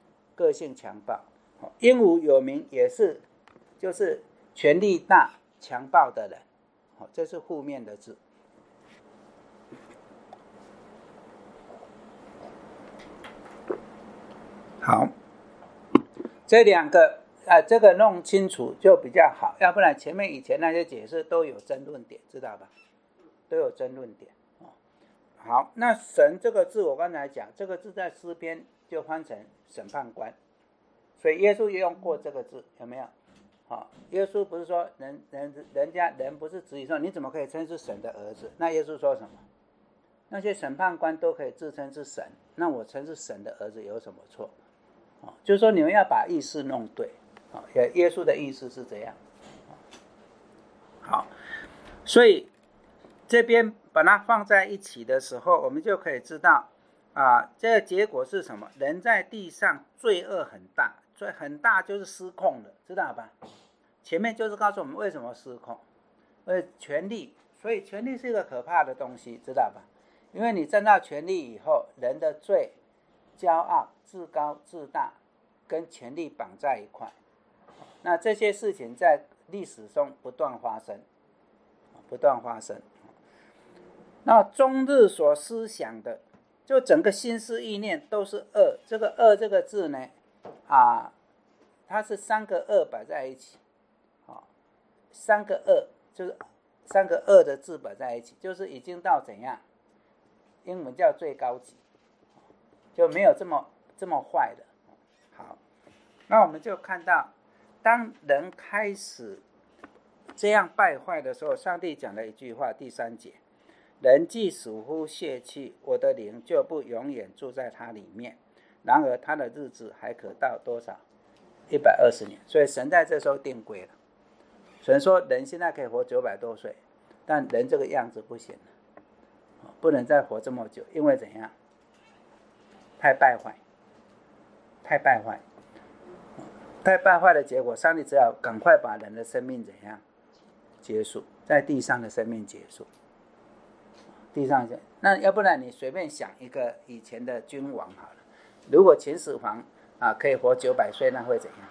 A: 鹦鹉有名也是，就是权力大、强暴的人。这是负面的字。好，这两个这个弄清楚就比较好，要不然以前那些解释都有争论点，知道吧？好，那神这个字我刚才讲，这个字在诗篇就翻成审判官，所以耶稣也用过这个字，有没有？耶稣不是说人不是质疑说你怎么可以称是神的儿子？那耶稣说什么？那些审判官都可以自称是神，那我称是神的儿子有什么错？就是说你们要把意思弄对，耶稣的意思是这样。好，所以这边把它放在一起的时候，我们就可以知道这个结果是什么？人在地上罪恶很大，所以很大就是失控了，知道吧？前面就是告诉我们为什么失控，权力，所以权力是一个可怕的东西，知道吧？因为你占到权力以后，人的罪、骄傲、自高自大跟权力绑在一块，那这些事情在历史中不断发生，不断发生。那终日所思想的，就整个心思意念都是恶。这个恶这个字呢，它是三个恶摆在一起，三个恶就是三个恶的字摆在一起，就是已经到怎样？英文叫最高级，就没有这么坏的。好，那我们就看到，当人开始这样败坏的时候，上帝讲了一句话，第3节。人既死乎泄气，我的灵就不永远住在他里面。然而他的日子还可到多少？120年。所以神在这时候定规了。神说人现在可以活900多岁，但人这个样子不行了，不能再活这么久，因为怎样？太败坏，太败坏，太败坏的结果，上帝只要赶快把人的生命怎样结束，在地上的生命结束。地上，那要不然你随便想一个以前的君王好了，如果秦始皇可以活900岁，那会怎样？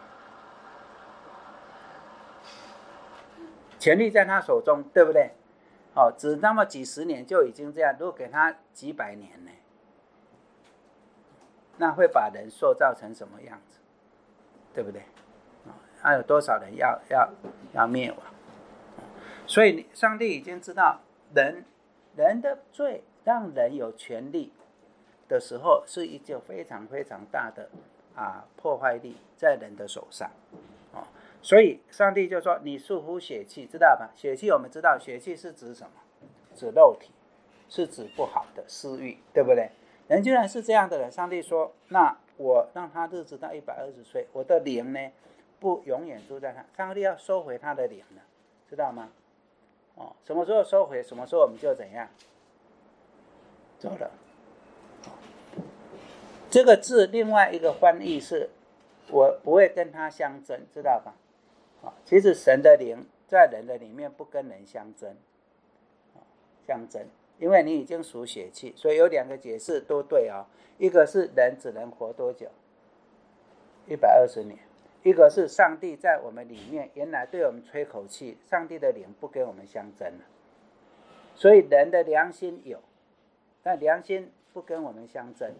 A: 权力在他手中，对不对？只那么几十年就已经这样，如果给他几百年呢，那会把人塑造成什么样子？对不对？还有多少人要灭亡？所以上帝已经知道人的罪让人有权利的时候，是一件非常非常大的破坏力在人的手上。所以上帝就说你束乎血气，知道吧？血气我们知道，血气是指什么？指肉体，是指不好的私欲，对不对？人居然是这样的人，上帝说那我让他日子到120岁，我的灵呢不永远住在他。上帝要收回他的灵了，知道吗？什么时候收回，什么时候我们就怎样走了。这个字另外一个翻译是我不会跟他相争，知道吧？其实神的灵在人的里面不跟人相争，因为你已经属血气，所以有2个解释都对一个是人只能活多久？120年。一个是上帝在我们里面原来对我们吹口气，上帝的灵不跟我们相争了，所以人的良心有，但良心不跟我们相争。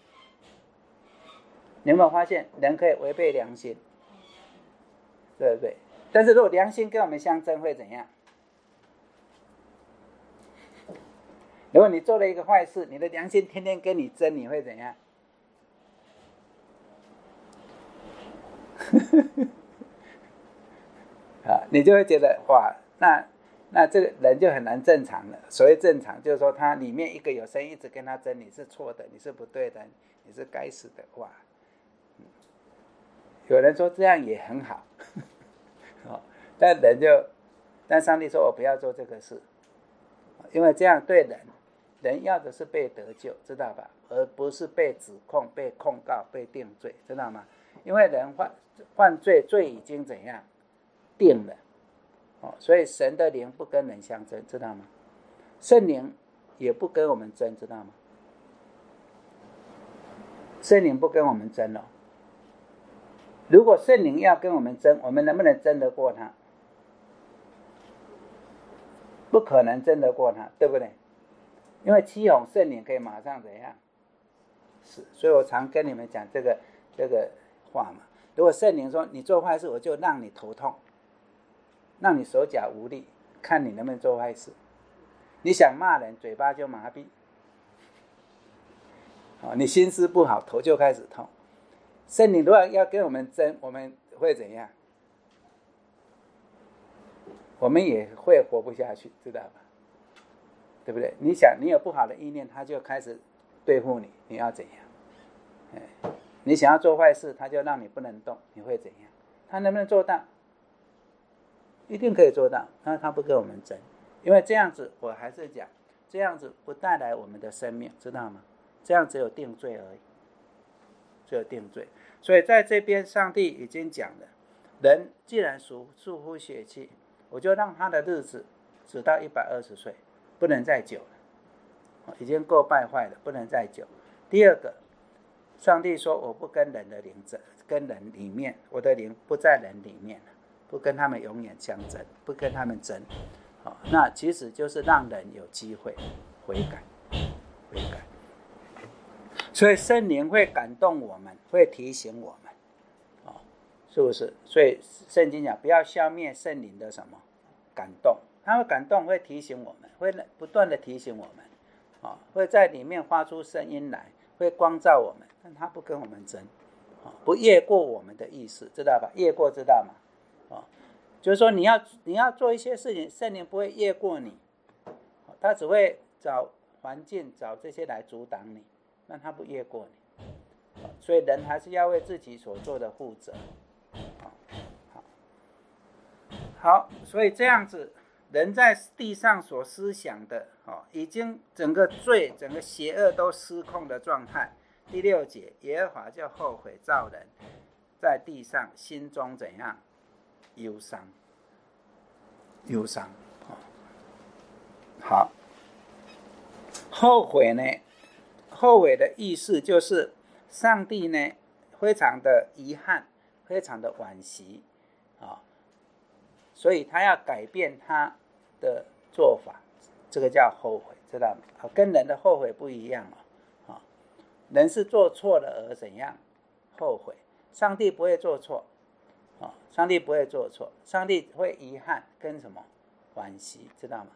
A: 你有没有发现人可以违背良心，对不对？但是如果良心跟我们相争会怎样？如果你做了一个坏事，你的良心天天跟你争，你会怎样？你就会觉得哇，那这个人就很难正常了。所谓正常，就是说他里面一个有声一直跟他争，你是错的，你是不对的，你是该死的，哇！有人说这样也很好，但上帝说我不要做这个事，因为这样对人要的是被得救，知道吧？而不是被指控、被控告、被定罪，知道吗？因为人犯罪，罪已经怎样定了，所以神的灵不跟人相争，知道吗？圣灵也不跟我们争，知道吗？圣灵不跟我们争如果圣灵要跟我们争，我们能不能争得过他？不可能争得过他，对不对？因为欺哄圣灵可以马上怎样死，所以我常跟你们讲这个话嘛。如果圣灵说你做坏事，我就让你头痛，让你手脚无力，看你能不能做坏事。你想骂人，嘴巴就麻痹，你心思不好，头就开始痛。圣灵如果要跟我们争，我们会怎样？我们也会活不下去，知道吧？对不对？你想你有不好的意念，他就开始对付你，你要怎样？你想要做坏事，他就让你不能动，你会怎样？他能不能做到？一定可以做到，但是他不跟我们争，因为这样子，我还是讲，这样子不带来我们的生命，知道吗？这样只有定罪而已，只有定罪。所以在这边，上帝已经讲了，人既然束乎血气，我就让他的日子只到120岁，不能再久了，已经够败坏了，不能再久。第二个，上帝说我不跟人的灵跟人里面，我的灵不在人里面了， 不跟他们永远相争，不跟他们争。那其实就是让人有机会悔改。所以圣灵会感动我们，会提醒我们，是不是？所以圣经讲不要消灭圣灵的什么感动，他会感动，会提醒我们，会不断的提醒我们，会在里面发出声音来，会光照我们，但他不跟我们争，不越过我们的意思，知道吧？越过知道吗？就是说你要做一些事情，圣灵不会越过你，他只会找环境找这些来阻挡你，但他不越过你。所以人还是要为自己所做的负责。好，所以这样子人在地上所思想的，已经整个罪整个邪恶都失控的状态。第6节，耶和华就后悔造人，在地上心中怎样忧伤。好，后悔呢？后悔的意思就是上帝呢非常的遗憾，非常的惋惜，所以他要改变他的做法，这个叫后悔，知道吗？跟人的后悔不一样啊，人是做错了而怎样后悔，上帝不会做错。上帝不会做错，上帝会遗憾跟什么惋惜，知道吗？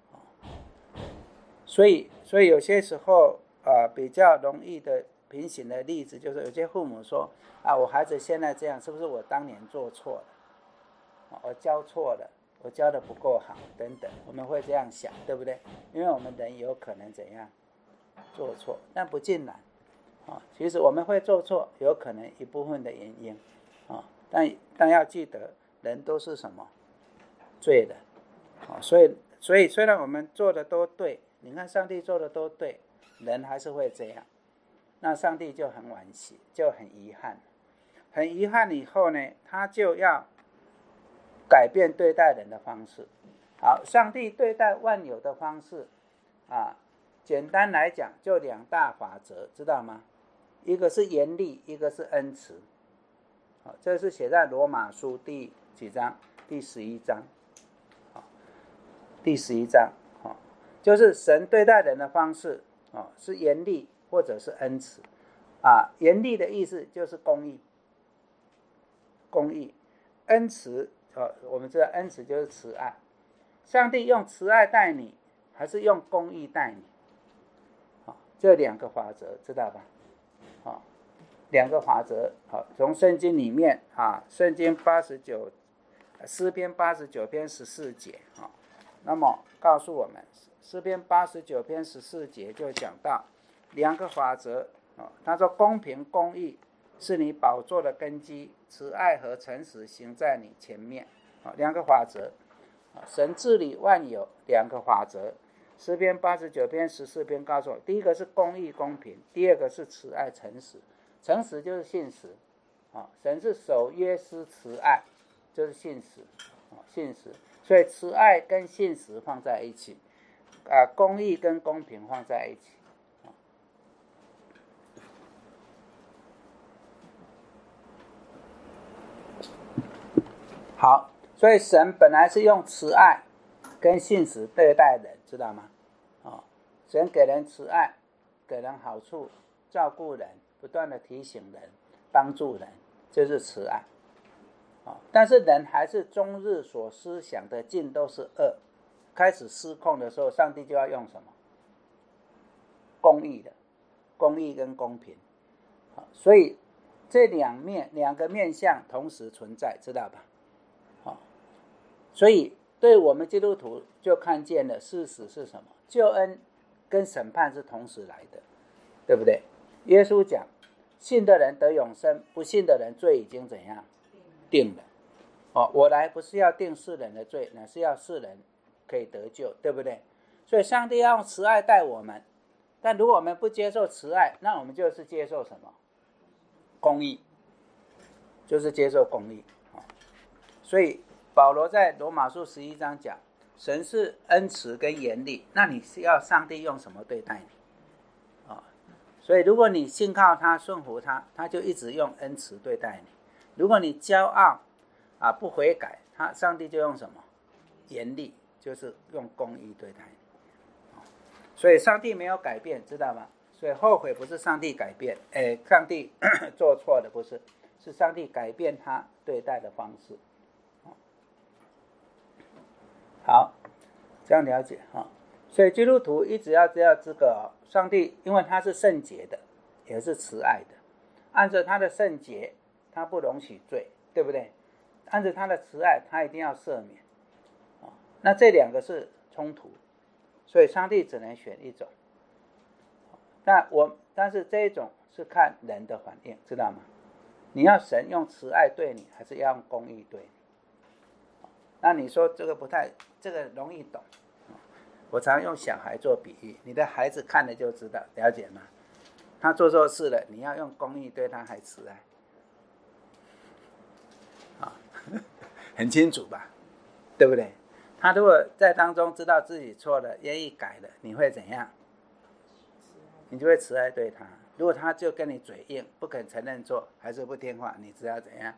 A: 所以有些时候比较容易的平行的例子就是有些父母说我孩子现在这样，是不是我当年做错了，我教错了，我教的不够好等等，我们会这样想，对不对？因为我们人有可能怎样做错，但不尽然，其实我们会做错，有可能一部分的原因，但要记得人都是什么罪人，所以虽然我们做的都对，你看上帝做的都对，人还是会这样，那上帝就很惋惜，就很遗憾以后呢，他就要改变对待人的方式。好，上帝对待万有的方式简单来讲就2大法则，知道吗？一个是严厉，一个是恩慈。这是写在罗马书第几章？第11章。第11章，就是神对待人的方式是严厉或者是恩慈。严厉的意思就是公义，恩慈我们知道恩慈就是慈爱。上帝用慈爱待你，还是用公义待你？这2个法则，知道吧？2个法则，从圣经里面圣经诗篇89篇14节那么告诉我们，诗篇89篇14节就讲到2个法则他说公平公义是你宝座的根基，慈爱和诚实行在你前面，2个法则，神治理万有2个法则。诗篇89篇14篇告诉我，第一个是公义公平，第二个是慈爱诚实。诚实就是信实，神是守约施慈爱，就是信实，所以慈爱跟信实放在一起，公义跟公平放在一起。好，所以神本来是用慈爱跟信实对待人，知道吗？神给人慈爱，给人好处，照顾人，不断的提醒人，帮助人，这是慈爱。但是人还是终日所思想的尽都是恶，开始失控的时候，上帝就要用什么？公义跟公平。所以这2个面向同时存在，知道吧？所以对我们基督徒就看见了事实是什么？救恩跟审判是同时来的，对不对？耶稣讲信的人得永生，不信的人罪已经怎样定了。我来不是要定世人的罪，乃是要世人可以得救，对不对？所以上帝要用慈爱待我们，但如果我们不接受慈爱，那我们就是接受什么？公义，就是接受公义。所以保罗在罗马书11章讲，神是恩慈跟严厉，那你是要上帝用什么对待你？所以如果你信靠他，顺服他，他就一直用恩慈对待你。如果你骄傲不悔改， 上帝就用什么？严厉，就是用公义对待你。所以上帝没有改变，知道吗？所以后悔不是上帝改变，上帝做错的不是，是上帝改变他对待的方式。好，这样了解哈。所以基督徒一直要知道这个上帝，因为他是圣洁的，也是慈爱的，按照他的圣洁，他不容许罪，对不对？按照他的慈爱，他一定要赦免。那这2个是冲突，所以上帝只能选一种。但是这一种是看人的反应，知道吗？你要神用慈爱对你，还是要用公义对你？那你说这个容易懂。我常用小孩做比喻，你的孩子看了就知道，了解吗？他做错事了，你要用公义对他，还慈爱？很清楚吧？对不对？他如果在当中知道自己错了，愿意改了，你会怎样？你就会慈爱对他。如果他就跟你嘴硬，不肯承认错，还是不听话，你知道怎样？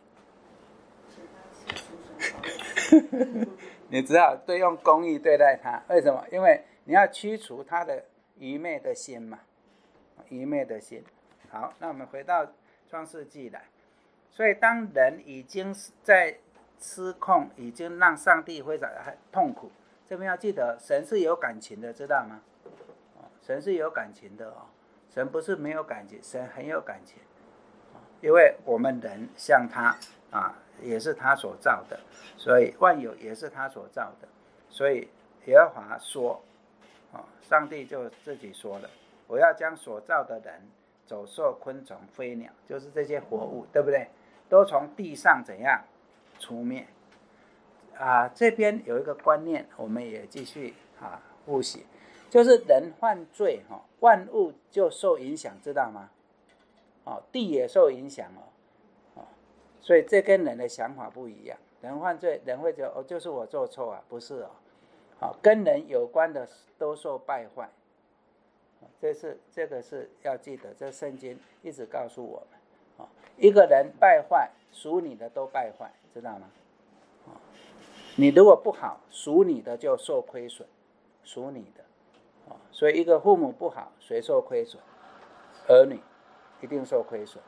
A: 你只好用公义对待他。为什么？因为你要驱除他的愚昧的心嘛，愚昧的心。好，那我们回到创世纪来。所以当人已经在失控，已经让上帝非常痛苦，这边要记得神是有感情的，知道吗？神是有感情的哦，神不是没有感情，神很有感情。因为我们人像他也是他所造的，所以万有也是他所造的。所以耶和华说，上帝就自己说了，我要将所造的人、走兽、昆虫、飞鸟，就是这些活物，对不对？都从地上怎样除灭。这边有一个观念，我们也继续复习，就是人犯罪，万物就受影响，知道吗？地也受影响所以这跟人的想法不一样。人犯罪，人会觉得就是我做错不是跟人有关的都受败坏。这个是要记得，这圣经一直告诉我们一个人败坏，属你的都败坏，知道吗？你如果不好，属你的就受亏损，属你的所以一个父母不好，谁受亏损？儿女一定受亏损。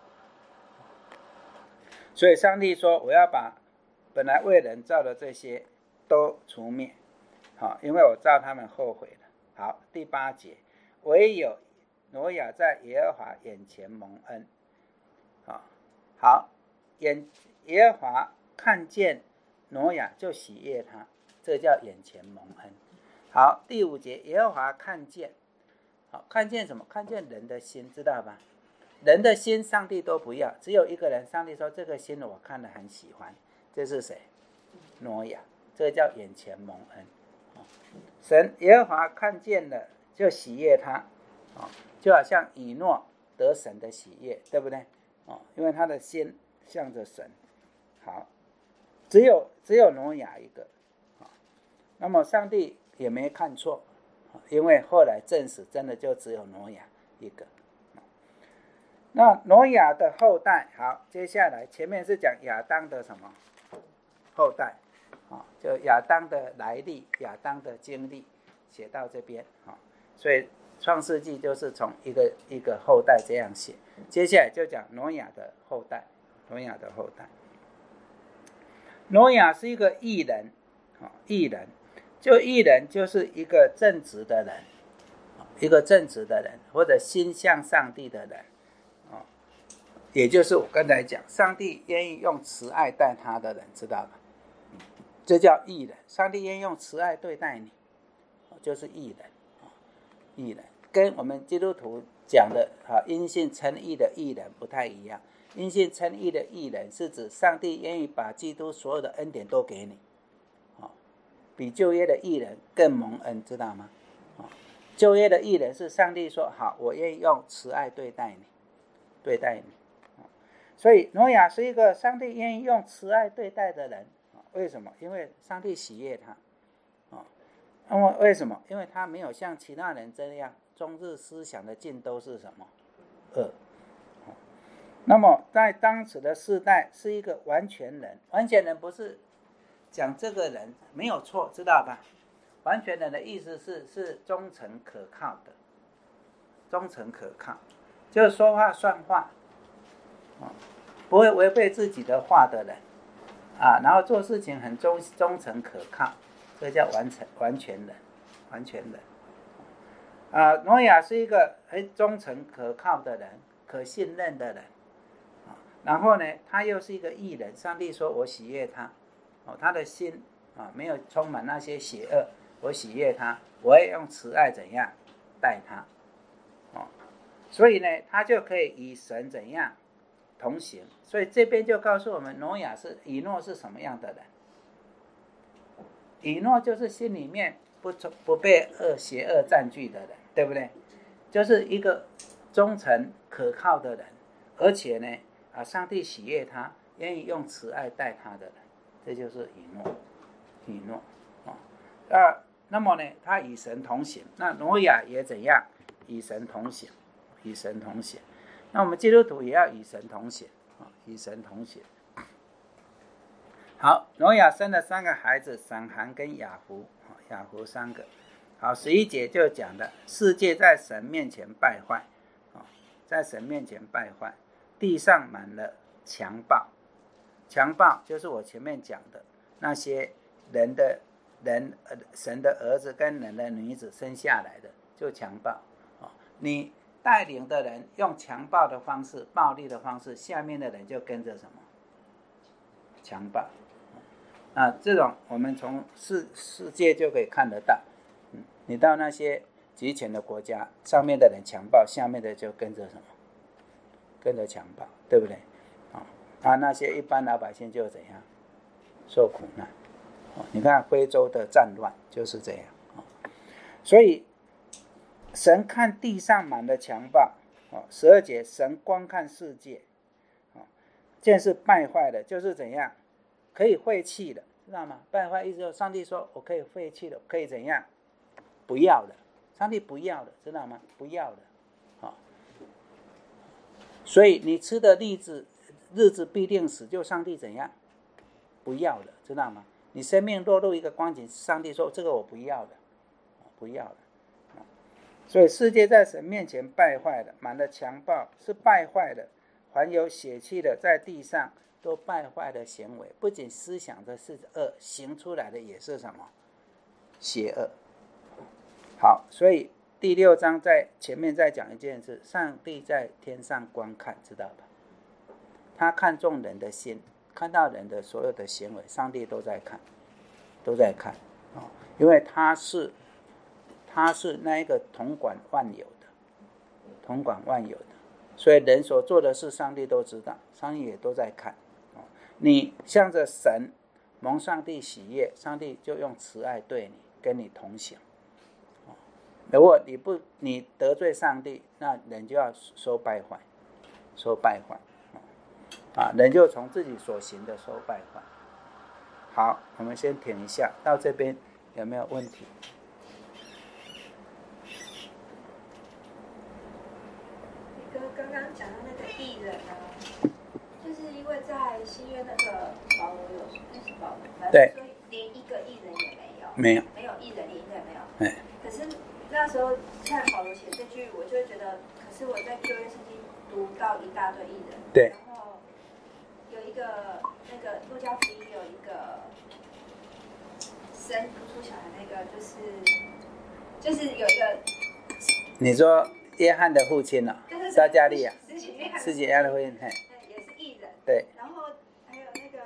A: 所以上帝说，我要把本来为人造的这些都除灭，因为我造他们后悔了。好，第8节，唯有挪亚在耶和华眼前蒙恩。好，耶和华看见挪亚就喜悦他，这叫眼前蒙恩。好，第5节，耶和华看见，看见什么？看见人的心，知道吧？人的心上帝都不要，只有一个人，上帝说这个心我看了很喜欢，这是谁？挪亚，这叫眼前蒙恩。神耶和华看见了就喜悦他，就好像以诺得神的喜悦，对不对？因为他的心向着神。好，只有挪亚一个，那么上帝也没看错，因为后来证实真的就只有挪亚一个。那挪亚的后代，好，接下来前面是讲亚当的什么后代，就亚当的来历，亚当的经历，写到这边，所以创世纪就是从一个后代这样写。接下来就讲挪亚的后代，挪亚的后代。挪亚是一个义人，义人就是一个正直的人，一个正直的人，或者心向上帝的人，也就是我刚才讲，上帝愿意用慈爱待他的人，知道吧？这叫义人。上帝愿意用慈爱对待你，就是义人。义人跟我们基督徒讲的因信称义的义人不太一样。因信称义的义人是指上帝愿意把基督所有的恩典都给你，比旧约的义人更蒙恩，知道吗？旧约的义人是上帝说好，我愿意用慈爱对待你。所以挪亚是一个上帝愿意用慈爱对待的人。为什么？因为上帝喜悦他。那么为什么？因为他没有像其他人这样终日思想的尽都是什么？恶。那么在当时的世代是一个完全人，完全人不是讲这个人没有错，知道吧？完全人的意思是忠诚可靠的，忠诚可靠，就是说话算话，不会违背自己的话的人啊，然后做事情很忠诚可靠，这叫完全人，完全人啊。挪亚是一个忠诚可靠的人，可信任的人，然后呢，他又是一个义人，上帝说我喜悦他，他的心没有充满那些邪恶，我喜悦他，我会用慈爱怎样待他，所以呢，他就可以与神怎样同行。所以这边就告诉我们，以诺是什么样的人？以诺就是心里面不被邪恶占据的人，对不对？就是一个忠诚可靠的人，而且呢，上帝喜悦他，愿意用慈爱待他的人，这就是以诺。那么呢，他与神同行，那挪亚也怎样？与神同行。那我们基督徒也要与神同行，与神同行。好，挪亚生了3个孩子，闪、含跟雅弗3个。好，11节就讲的世界在神面前败坏，在神面前败坏，地上满了强暴。强暴就是我前面讲的那些神的儿子跟人的女子生下来的就强暴，你带领的人用强暴的方式、暴力的方式，下面的人就跟着什么？强暴。这种我们从世界就可以看得到。你到那些集权的国家，上面的人强暴，下面的就跟着什么？跟着强暴，对不对？那些一般老百姓就怎样？受苦难。你看非洲的战乱就是这样。所以神看地上满了强暴，12节神观看世界，见是败坏的，就是怎样？可以废弃的，知道吗？败坏意思就是上帝说我可以废弃的，可以怎样？不要的，上帝不要的，知道吗？不要的。所以你吃的日子必定死，就上帝怎样？不要的，知道吗？你生命落入一个光景，上帝说这个我不要的，不要的。所以世界在神面前败坏了，满了强暴，是败坏的，凡有血气的在地上都败坏的行为，不仅思想的是恶，行出来的也是什么？邪恶。好，所以第6章在前面再讲一件事，上帝在天上观看，知道吧？他看重人的心，看到人的所有的行为，上帝都在看，因为他是那一个统管万有的，所以人所做的事，上帝都知道，上帝也都在看。你向着神蒙上帝喜悦，上帝就用慈爱对你，跟你同行。如果你得罪上帝，那人就要受败坏，人就从自己所行的受败坏。好，我们先停一下，到这边有没有问题？
H: 刚刚讲到那个义人呢，就是因为在新约那个保罗有是保罗，
A: 对，
H: 所以连一个义人也
A: 没有
H: 义人，连一个也没有。可是那时候看保罗写这句，我就会觉得，可是我在旧约圣经读到一大堆义人，
A: 对，
H: 然后有一个那个路加福音有一个生不出小孩那个，就是有一个，
A: 你说约翰的父亲撒迦利亚，施洗约翰的父亲，
H: 也是义人，
A: 对。
H: 然后还有那个，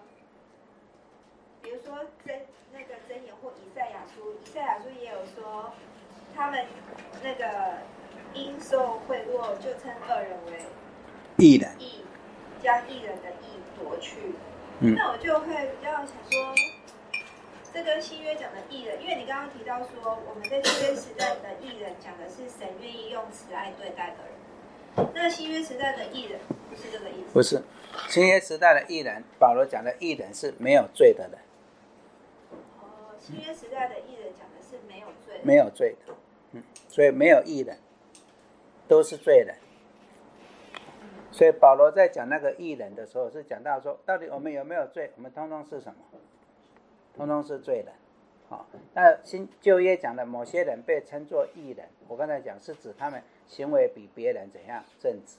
H: 比如说箴言或以赛亚书也有说，他们那个因受贿赂，就称恶人为
A: 义人，
H: 将义人的义夺去。那我就会比较想说，这跟新约讲的义人，因为你刚刚提到说，我们在旧约时代的义人讲的是神愿意用慈爱对待的人，那新约时代的义人不是这个意思。
A: 不是，新约时代的义人，保罗讲的义人是没有罪的人。
H: 新约时代的义人讲的是没有罪的，
A: 没有罪的，所以没有义人，都是罪人。所以保罗在讲那个义人的时候，是讲到说，到底我们有没有罪？我们通通是什么？ 通通是罪人。那新旧约讲的某些人被称作义人，我刚才讲是指他们行为比别人怎样正直，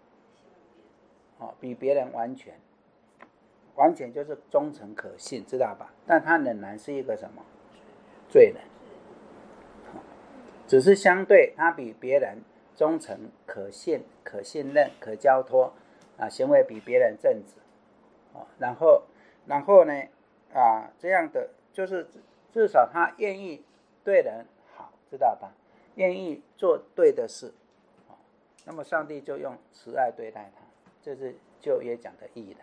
A: 比别人完全就是忠诚可信，知道吧？但他仍然是一个什么罪人，只是相对他比别人忠诚可信、可信任、可交托行为比别人正直然后呢这样的就是至少他愿意对人好，知道吧？愿意做对的事那么上帝就用慈爱对待他，这是旧约讲的义人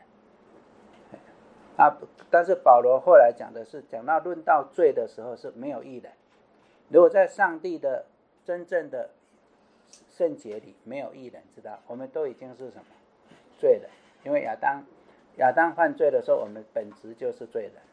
A: 但是保罗后来讲的是，讲到论到罪的时候是没有义人。如果在上帝的真正的圣洁里没有义人，知道我们都已经是什么罪人，因为亚当犯罪的时候，我们本质就是罪人。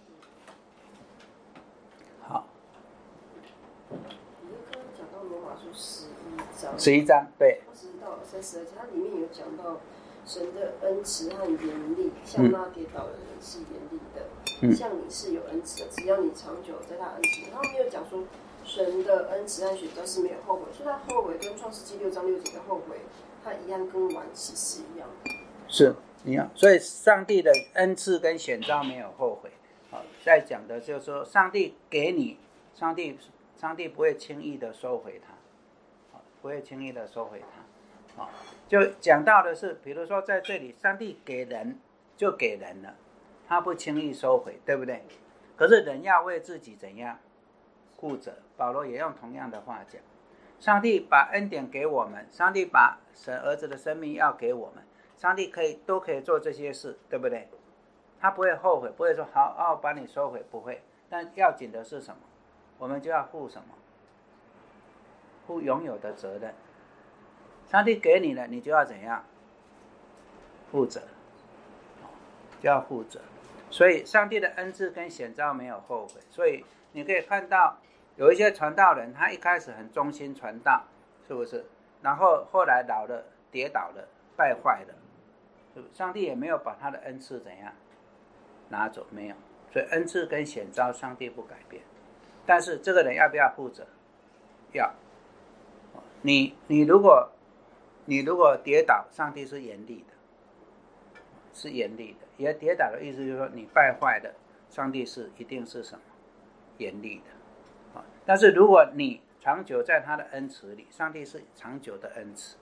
A: 好，
I: 你刚刚讲到罗马书
A: 11章，对
I: 20到32节，它里面有讲到神的恩慈和严厉，像那跌倒的人是严厉的，像你是有恩慈的，只要你长久在他恩慈里。他没有讲说神的恩慈和选择是没有后悔，所以他后悔跟创世纪6章6节的后悔，他一样跟晚期是一样的，
A: 是一样。所以上帝的恩赐跟选召没有后悔。在讲的就是说，上帝给你，上帝不会轻易的收回它，不会轻易的收回它。就讲到的是，比如说在这里，上帝给人就给人了，他不轻易收回，对不对？可是人要为自己怎样负责？保罗也用同样的话讲，上帝把恩典给我们，上帝把神儿子的生命要给我们，上帝都可以做这些事，对不对？他不会后悔，不会说好把你收回，不会。但要紧的是什么？我们就要负什么？负拥有的责任。上帝给你了，你就要怎样负责，就要负责。所以上帝的恩赐跟选召没有后悔。所以你可以看到有一些传道人，他一开始很忠心传道，是不是？然后后来老了，跌倒了，败坏了，是不是？上帝也没有把他的恩赐怎样拿走，没有。所以恩赐跟选召上帝不改变，但是这个人要不要负责？要。你如果跌倒，上帝是严厉的，是严厉的。也跌倒的意思就是说你败坏了，上帝一定是什么严厉的。但是如果你长久在他的恩慈里，上帝是长久的恩慈。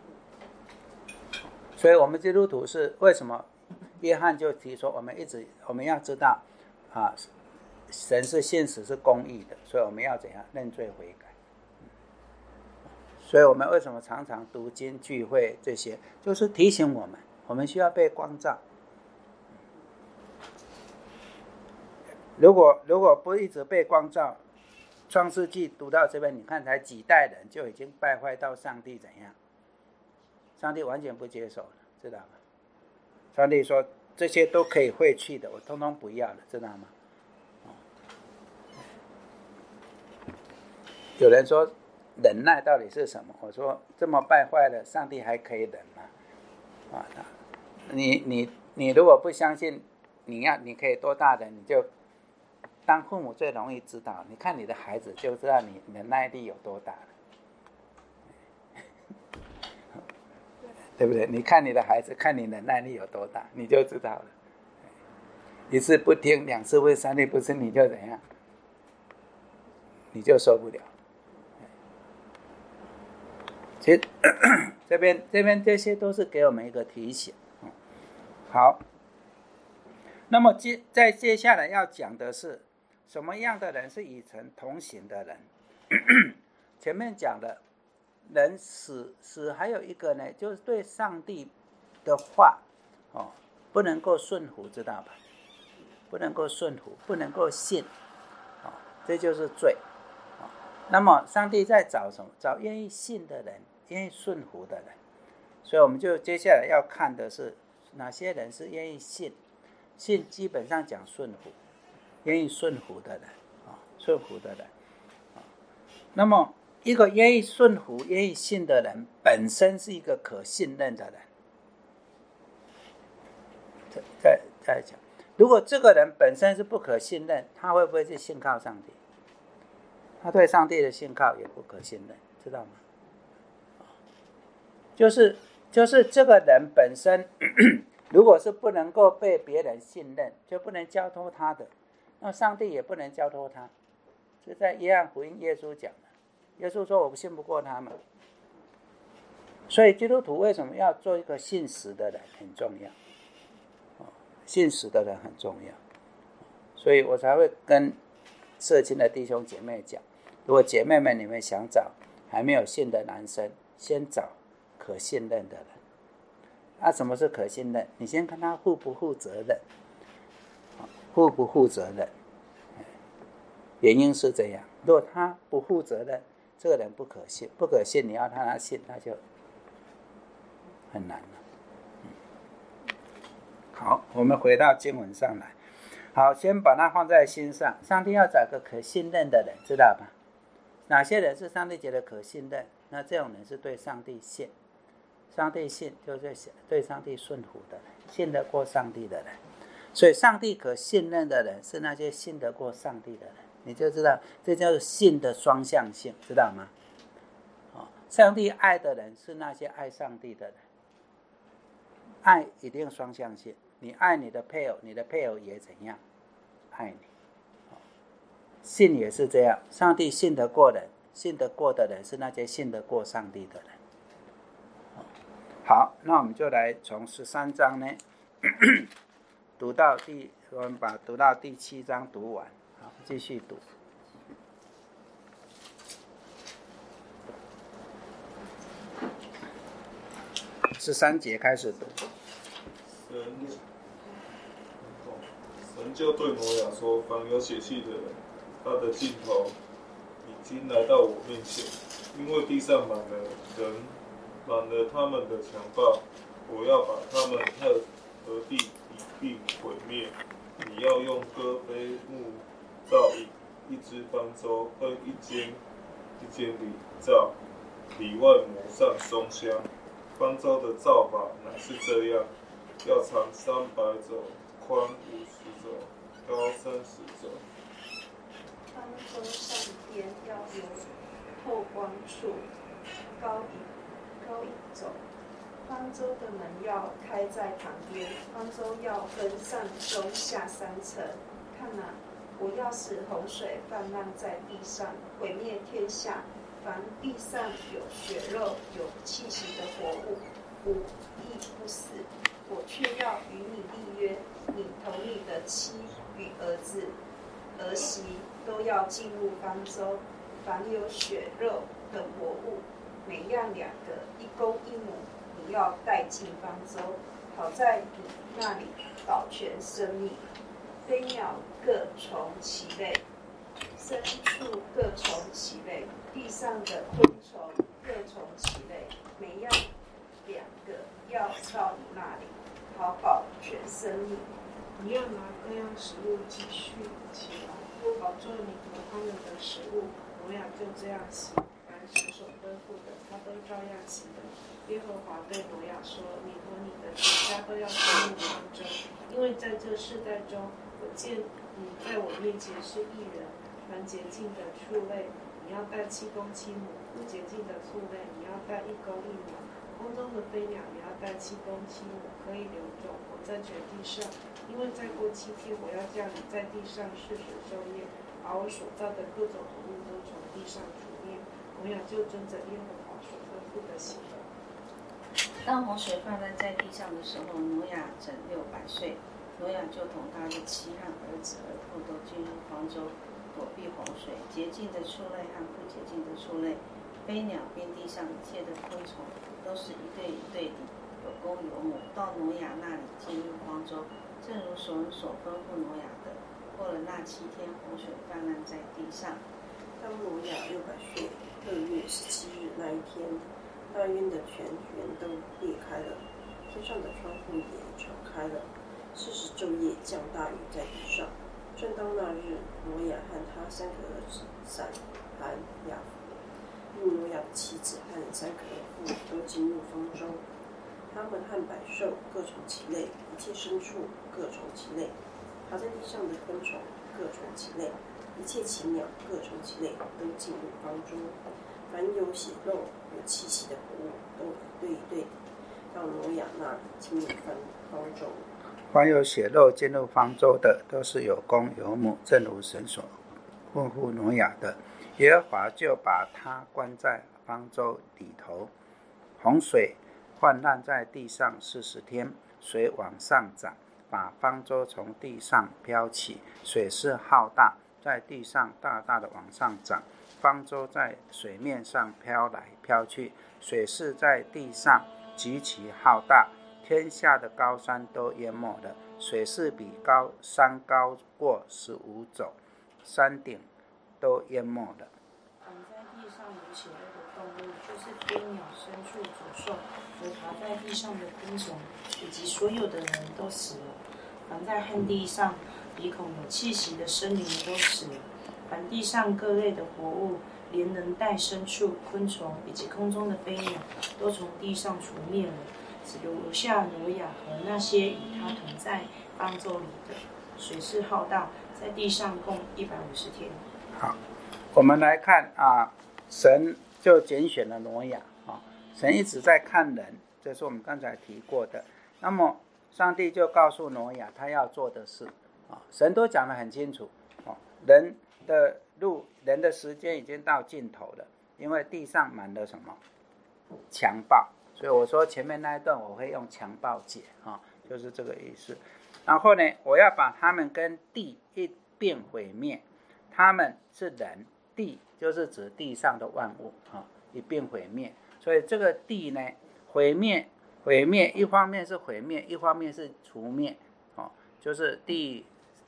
A: 所以我们基督徒是为什么约翰就提说我们要知道神是信实是公义的，所以我们要怎样认罪悔改。所以我们为什么常常读经聚会，这些就是提醒我们需要被光照。如果不一直被光照，创世纪读到这边，你看才几代人就已经败坏到上帝怎样，上帝完全不接受了，知道吗？上帝说这些都可以废去的，我通通不要了，知道吗？有人说忍耐到底是什么？我说这么败坏了，上帝还可以忍吗？你如果不相信，你可以多大人，你就当父母最容易知道，你看你的孩子就知道你的耐力有多大了，对不对？你看你的孩子，看你的耐力有多大，你就知道了。一次不听，两次不三次不听，你就怎样？你就受不了。其实这边这些都是给我们一个提醒。好，那么接下来要讲的是什么样的人是与神同行的人？前面讲的人死还有一个呢，就是对上帝的话不能够顺服，知道吧？不能够顺服，不能够信这就是罪。那么上帝在找什么？找愿意信的人，愿意顺服的人。所以我们就接下来要看的是哪些人是愿意信基本上讲顺服，愿意顺服的人顺服的人那么一个愿意顺服愿意信的人本身是一个可信任的人。再讲如果这个人本身是不可信任，他会不会去信靠上帝？他对上帝的信靠也不可信任，知道吗？就是这个人本身如果是不能够被别人信任，就不能交托他的，那上帝也不能交托他。这在约翰福音耶稣讲的，耶稣说我信不过他们。所以基督徒为什么要做一个信实的人很重要，信实的人很重要。所以我才会跟社青的弟兄姐妹讲，如果姐妹们你们想找还没有信的男生，先找可信任的人。什么是可信任？你先看他负不负责任，负不负责任。原因是这样，如果他不负责任，这个人不可信，不可信你要他信，那就很难了。好，我们回到经文上来。好，先把它放在心上。上帝要找个可信任的人，知道吧？哪些人是上帝觉得可信任？那这种人是对上帝信。上帝信就是对上帝顺服的人，信得过上帝的人。所以上帝可信任的人是那些信得过上帝的人，你就知道这叫信的双向性，知道吗？上帝爱的人是那些爱上帝的人，爱一定双向性。你爱你的配偶，你的配偶也怎样爱你。信也是这样，上帝信得过人，信得过的人是那些信得过上帝的人。好，那我们就来从13章呢我们把读到第7章读完。好，继续读。13节开始读。
G: 神就对挪亚说：凡有血气的人，他的尽头已经来到我面前，因为地上满了他们的强暴，我要把他们和地一并毁灭。你要用戈碑木造一只方舟，和一间里造，里外抹上松香。方舟的造法乃是这样：要长300肘，宽50肘，高30肘。
J: 方舟上边要有透光处，高1肘。方舟的门要开在旁边，方舟要分上中下3层。看啊，我要使洪水泛滥在地上，毁灭天下。凡地上有血肉、有气息的活物，无一不死。我却要与你立约，你同你的妻与儿子、儿媳都要进入方舟。凡有血肉的活物，每样2个，1公1母，你要带进方舟，好在你那里保全生命。飞鸟各从其类，牲畜各从其类，地上的昆虫各从其类，每样2个，要到你那里，好保全生命。
C: 你要拿各样食物积蓄起来，好做你和他们的食物。挪亚就这样行，凡神所吩咐的，他都照样行的。耶和华对挪亚说：你和你的全家都要进入方舟，因为在这世代中，我见你在我面前是义人。凡洁净的畜类，你要带7公7母；不洁净的畜类，你要带1公1母。空中的飞鸟，你要带7公7母，可以留种，活在全地上。因为再过7天，我要叫你在地上世世受业，把我所造的各种活物都从地上除灭。挪亚就遵着耶和华所吩咐的行了。
K: 当洪水泛滥在地上的时候，挪亚整600岁。挪亚就同他的妻和儿子儿妇都进入方舟，躲避洪水。洁净的畜类和不洁净的畜类，飞鸟并地上一切的昆虫，都是一对一对的，有公有母，到挪亚那里进入方舟，正如神所吩咐挪亚的。过了那7天，洪水泛滥在地上。
I: 当挪亚600岁2月17日那一天，大渊的泉源都裂开了，天上的窗户也敞开了。40昼夜降大雨在地上。正当那日，挪亚和他3个儿子闪、含、雅弗，并挪亚的妻子和3个儿妇都进入方舟。他们和百兽各从其类，一切牲畜各从其类， 爬在地上的昆虫各从其类，一切禽鸟各从其类，都进入方舟。凡有血肉、有气息的活物，都一对一对到挪亚那里进入方舟。
A: 凡有血肉进入方舟的，都是有公有母，正如神所吩咐挪亚的。耶和华就把他关在方舟里头，洪水泛滥在地上40天，水往上涨，把方舟从地上飘起，水势浩大，在地上大大的往上涨，方舟在水面上飘来飘去，水势在地上极其浩大，天下的高山都淹没了，水势比山高过15肘，山顶都淹没了。
B: 凡在地上有血肉的动物，就是飞鸟、牲畜、走兽和爬在地上的昆虫，以及所有的人都死了。凡在旱地上鼻孔有气息的生灵都死了。凡地上各类的活物，连人带牲畜、昆虫以及空中的飞鸟，都从地上除灭了，只留下挪亚和那些与他同在方舟里的。水势浩大，在地上共150天。
A: 好，我们来看神就拣选了挪亚神一直在看人，这是我们刚才提过的。那么上帝就告诉挪亚他要做的事神都讲得很清楚人的路，人的时间已经到尽头了，因为地上满了什么？强暴。所以我说前面那一段我会用强暴解就是这个意思。然后呢，我要把他们跟地一并毁灭。他们是人，地就是指地上的万物一并毁灭。所以这个地呢，毁灭一方面是毁灭，一方面是除灭就是第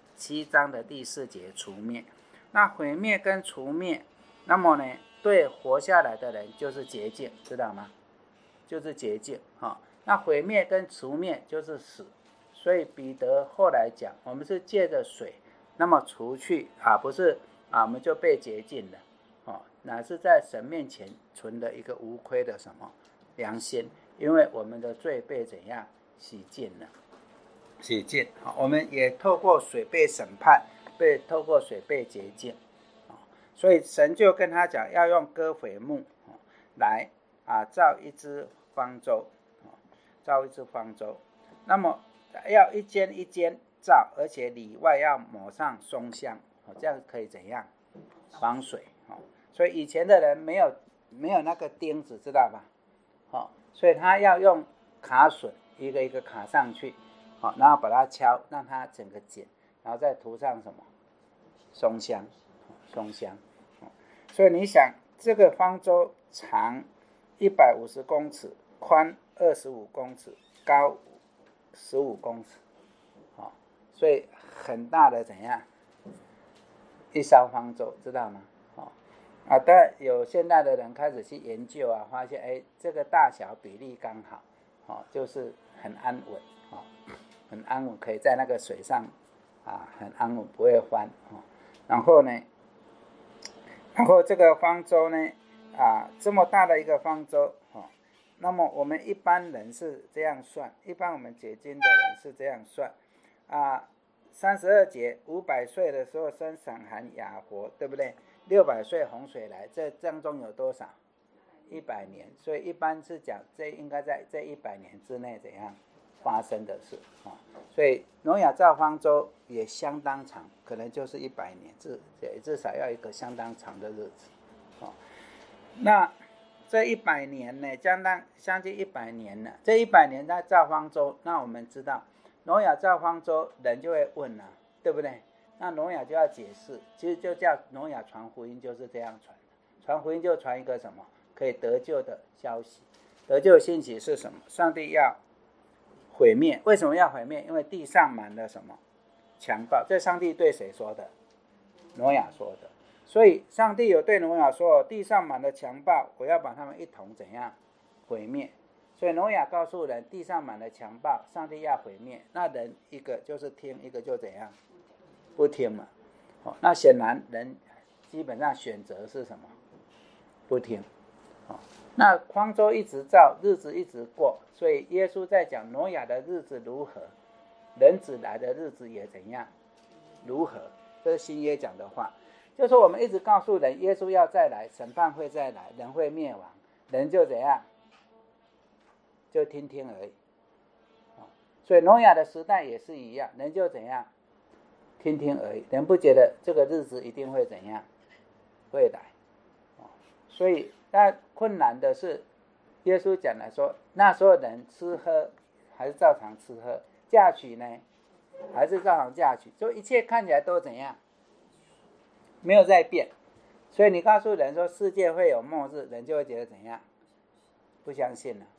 A: 7章的第4节除灭。那毁灭跟除灭，那么呢，对活下来的人就是洁净，知道吗？就是洁净那毁灭跟除灭就是死。所以彼得后来讲，我们是借着水，那么除去不是我们就被洁净了乃是在神面前存了一个无亏的什么良心，因为我们的罪被怎样洗净了？洗净我们也透过水被审判，透过水被洁净所以神就跟他讲，要用割榧木来造一只方舟造一只方舟。那么要一间一间造，而且里外要抹上松香这样可以怎样防水所以以前的人没有那个钉子，知道吧所以他要用卡榫一个一个卡上去然后把它敲，让它整个紧，然后再涂上什么松香所以你想，这个方舟长150公尺，宽25公尺，高15公尺所以很大的怎样一艘方舟，知道吗当然有现代的人开始去研究发现这个大小比例刚好就是很安稳很安稳，可以在那个水上很安稳，不会翻然后这个方舟呢这么大的一个方舟那么我们一般人是这样算，一般我们解经的人是这样算32节500岁的时候生闪含雅活，对不对？600岁洪水来，这当中有多少？100年。所以一般是讲这应该在这100年之内怎样发生的事所以挪亚造方舟也相当长，可能就是100年，至少要一个相当长的日子那这100年呢，将近100年了。这100年在造方舟，那我们知道挪亚造方舟，人就会问对不对？那挪亚就要解释，其实就叫挪亚传福音，就是这样传的。传福音就传一个什么？可以得救的消息。得救的信息是什么？上帝要毁灭。为什么要毁灭？因为地上满了什么？强暴。这上帝对谁说的？挪亚说的。所以上帝有对挪亚说，地上满了强暴，我要把他们一同怎样毁灭。所以挪亚告诉人，地上满了强暴，上帝要毁灭。那人一个就是听，一个就怎样不听嘛那显然人基本上选择是什么？不听那方舟一直造，日子一直过，所以耶稣在讲挪亚的日子如何，人子来的日子也怎样如何？这是新约讲的话，就是说我们一直告诉人，耶稣要再来，审判会再来，人会灭亡，人就怎样，就听听而已。所以挪亚的时代也是一样，人就怎样，听听而已，人不觉得这个日子一定会怎样，会来。所以那困难的是，耶稣讲了说，那时候人吃喝还是照常吃喝，嫁娶呢还是照常嫁娶，所以一切看起来都怎样，没有在变。所以你告诉人说世界会有末日，人就会觉得怎样，不相信了。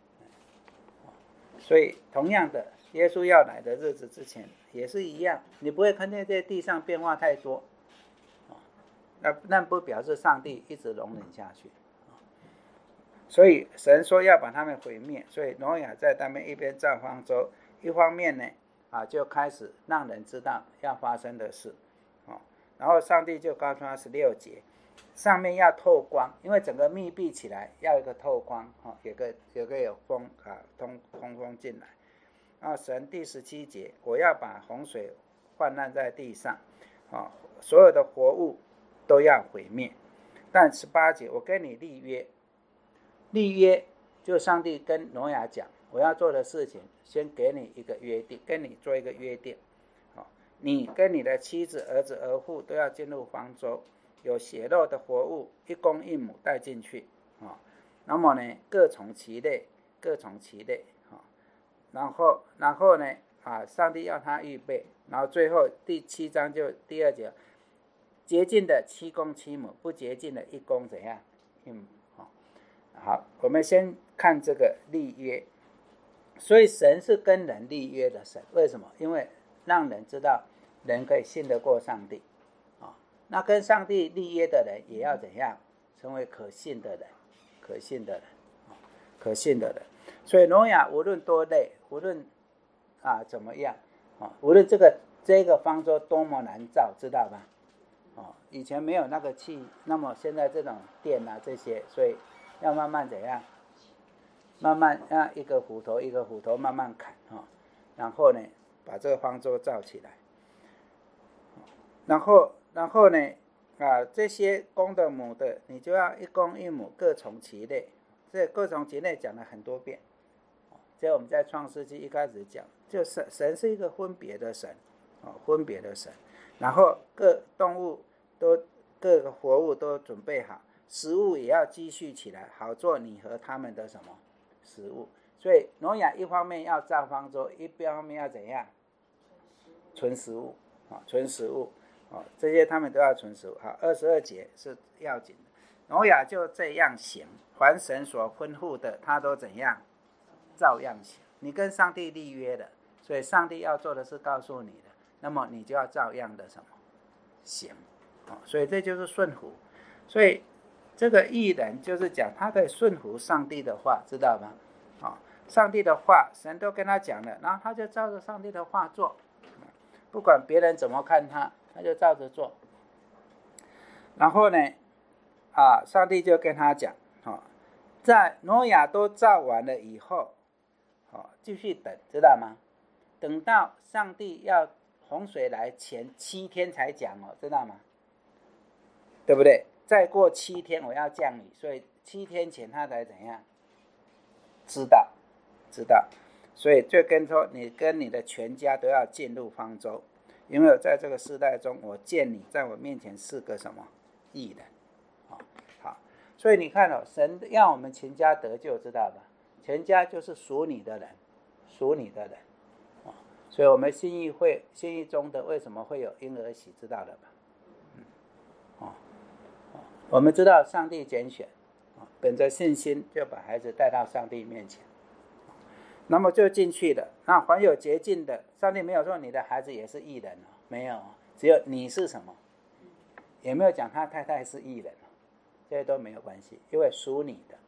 A: 所以同样的，耶稣要来的日子之前也是一样，你不会看见这地上变化太多，那不表示上帝一直容忍下去。所以神说要把他们毁灭，所以挪亚在他们一边造方舟，一方面呢就开始让人知道要发生的事。然后上帝就告诉他16节，上面要透光，因为整个密闭起来要一个透光，有风通风进来。然后神第17节，我要把洪水泛滥在地上，所有的活物都要毁灭。但18节，我跟你立约，立约就上帝跟挪亚讲，我要做的事情，先给你一个约定，跟你做一个约定。你跟你的妻子、儿子、儿妇都要进入方舟，有血肉的活物一公一母带进去。那么呢，各从其类，各从其类。然后呢，上帝要他预备，然后最后第7章就第2节，洁净的7公7母，不洁净的1公怎样？1母。好，我们先看这个立约。所以神是跟人立约的神，为什么？因为让人知道人可以信得过上帝。那跟上帝立约的人也要怎样？成为可信的人，可信的人，可信的人。所以挪亚无论多累，无论怎么样，无论这个方舟多么难造，知道吧？以前没有那个气，那么现在这种电这些，所以要慢慢怎样？慢慢一个斧头一个斧头慢慢砍，然后呢把这个方舟造起来。然后呢这些公的母的，你就要1公1母各从其类。这各从其类讲了很多遍，这我们在创世纪一开始讲，就是神是一个分别的神，分别的神。然后各动物都各个活物都准备好，食物也要积蓄起来，好做你和他们的什么食物。所以挪亚一方面要造方舟，一方面要怎样？存食物，存食物，这些他们都要存食物。好，22节是要紧的。挪亚就这样行，凡神所吩咐的，他都怎样？照样行。你跟上帝立约了，所以上帝要做的是告诉你的，那么你就要照样的什么行。所以这就是顺服。所以这个义人就是讲他可以顺服上帝的话，知道吗？上帝的话神都跟他讲了，然后他就照着上帝的话做，不管别人怎么看他，他就照着做。然后呢上帝就跟他讲，在挪亚都造完了以后，继续等，知道吗？等到上帝要洪水来前7天才讲，知道吗？对不对？再过7天我要降雨，所以7天前他才怎样？知道。所以就跟说，你跟你的全家都要进入方舟，因为在这个世代中，我见你在我面前是个什么义人。好，所以你看神要我们全家得救，知道吧？全家就是属你的人，属你的人。所以我们信义中的为什么会有婴儿洗，知道了吧？我们知道上帝拣选，本着信心就把孩子带到上帝面前，那么就进去了。那凡有洁净的，上帝没有说你的孩子也是义人，没有，只有你是什么，也没有讲他太太是义人，这些都没有关系，因为属你的。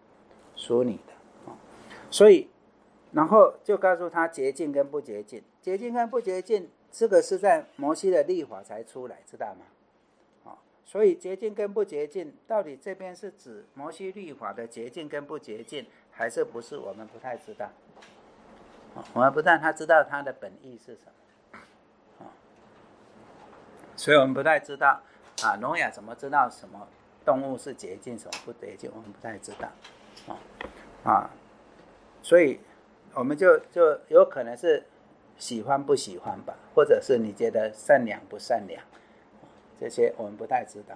A: 所以然后就告诉他洁净跟不洁净，洁净跟不洁净，这个是在摩西的律法才出来，知道吗？所以洁净跟不洁净，到底这边是指摩西律法的洁净跟不洁净，还是不是？我们不太知道。我们不但他知道他的本意是什么。 所以我们不太知道挪亚怎么知道什么动物是洁净，什么不洁净，我们不太知道所以我们就有可能是喜欢不喜欢吧，或者是你觉得善良不善良，这些我们不太知道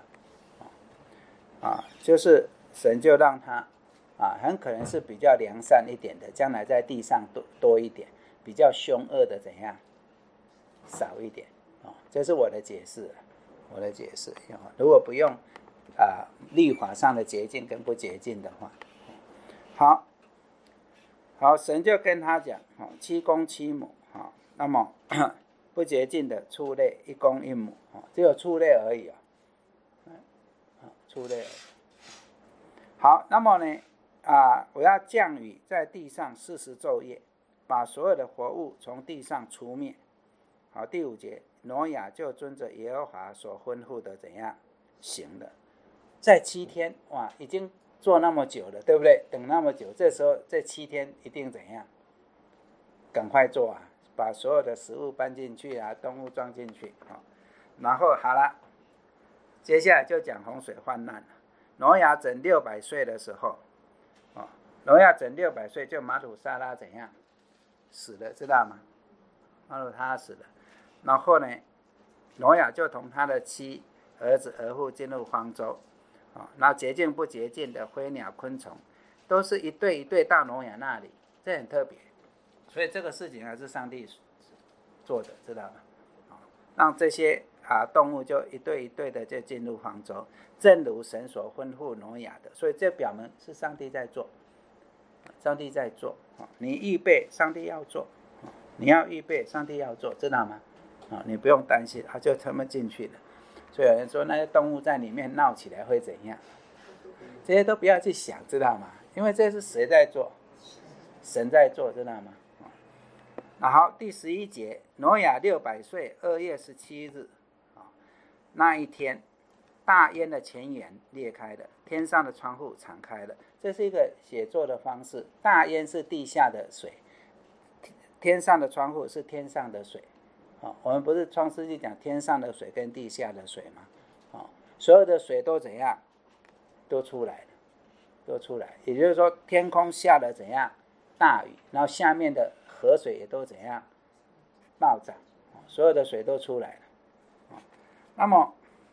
A: 就是神就让他很可能是比较良善一点的，将来在地上多一点，比较凶恶的怎样少一点这是我的解释如果不用律法上的洁净跟不洁净的话，好，神就跟他讲7公7母那么不洁净的畜类1公1母只有畜类而已畜类而已。好，那么呢我要降雨在地上40昼夜，把所有的活物从地上除灭。好，第5节，挪亚就遵着耶和华所吩咐的怎样行了。在7天，哇，已经做那么久了，对不对？等那么久，这时候这7天一定怎样？赶快做把所有的食物搬进去动物装进去然后好了，接下来就讲洪水泛滥了。挪亚整600岁的时候挪亚整600岁，就马土沙拉怎样死了，知道吗？马土沙拉死了，然后呢，挪亚就同他的妻儿子儿妇进入方舟那洁净不洁净的飞鸟昆虫都是一对一对到挪亚那里，这很特别。所以这个事情还是上帝做的，知道吗？让这些动物就一对一对的就进入方舟，正如神所吩咐挪亚的。所以这表明是上帝在做，上帝在做你预备，上帝要做你要预备，上帝要做，知道吗？你不用担心就他们进去了。所以有人说那些动物在里面闹起来会怎样，这些都不要去想，知道吗？因为这是谁在做？神在做，知道吗？好，第11节，挪亚600岁2月17日那一天，大渊的泉源裂开了，天上的窗户敞开了。这是一个写作的方式，大渊是地下的水，天上的窗户是天上的水我们不是创世纪讲天上的水跟地下的水吗所有的水都怎样都出来了，也就是说天空下了怎样大雨，然后下面的河水也都怎样暴涨所有的水都出来了那么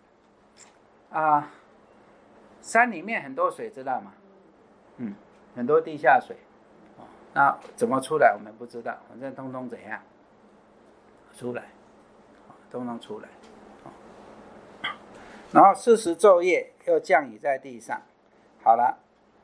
A: 山里面很多水，知道吗？很多地下水那怎么出来我们不知道，反正通通怎样出来，通通出来然后40昼夜又降雨在地上。好了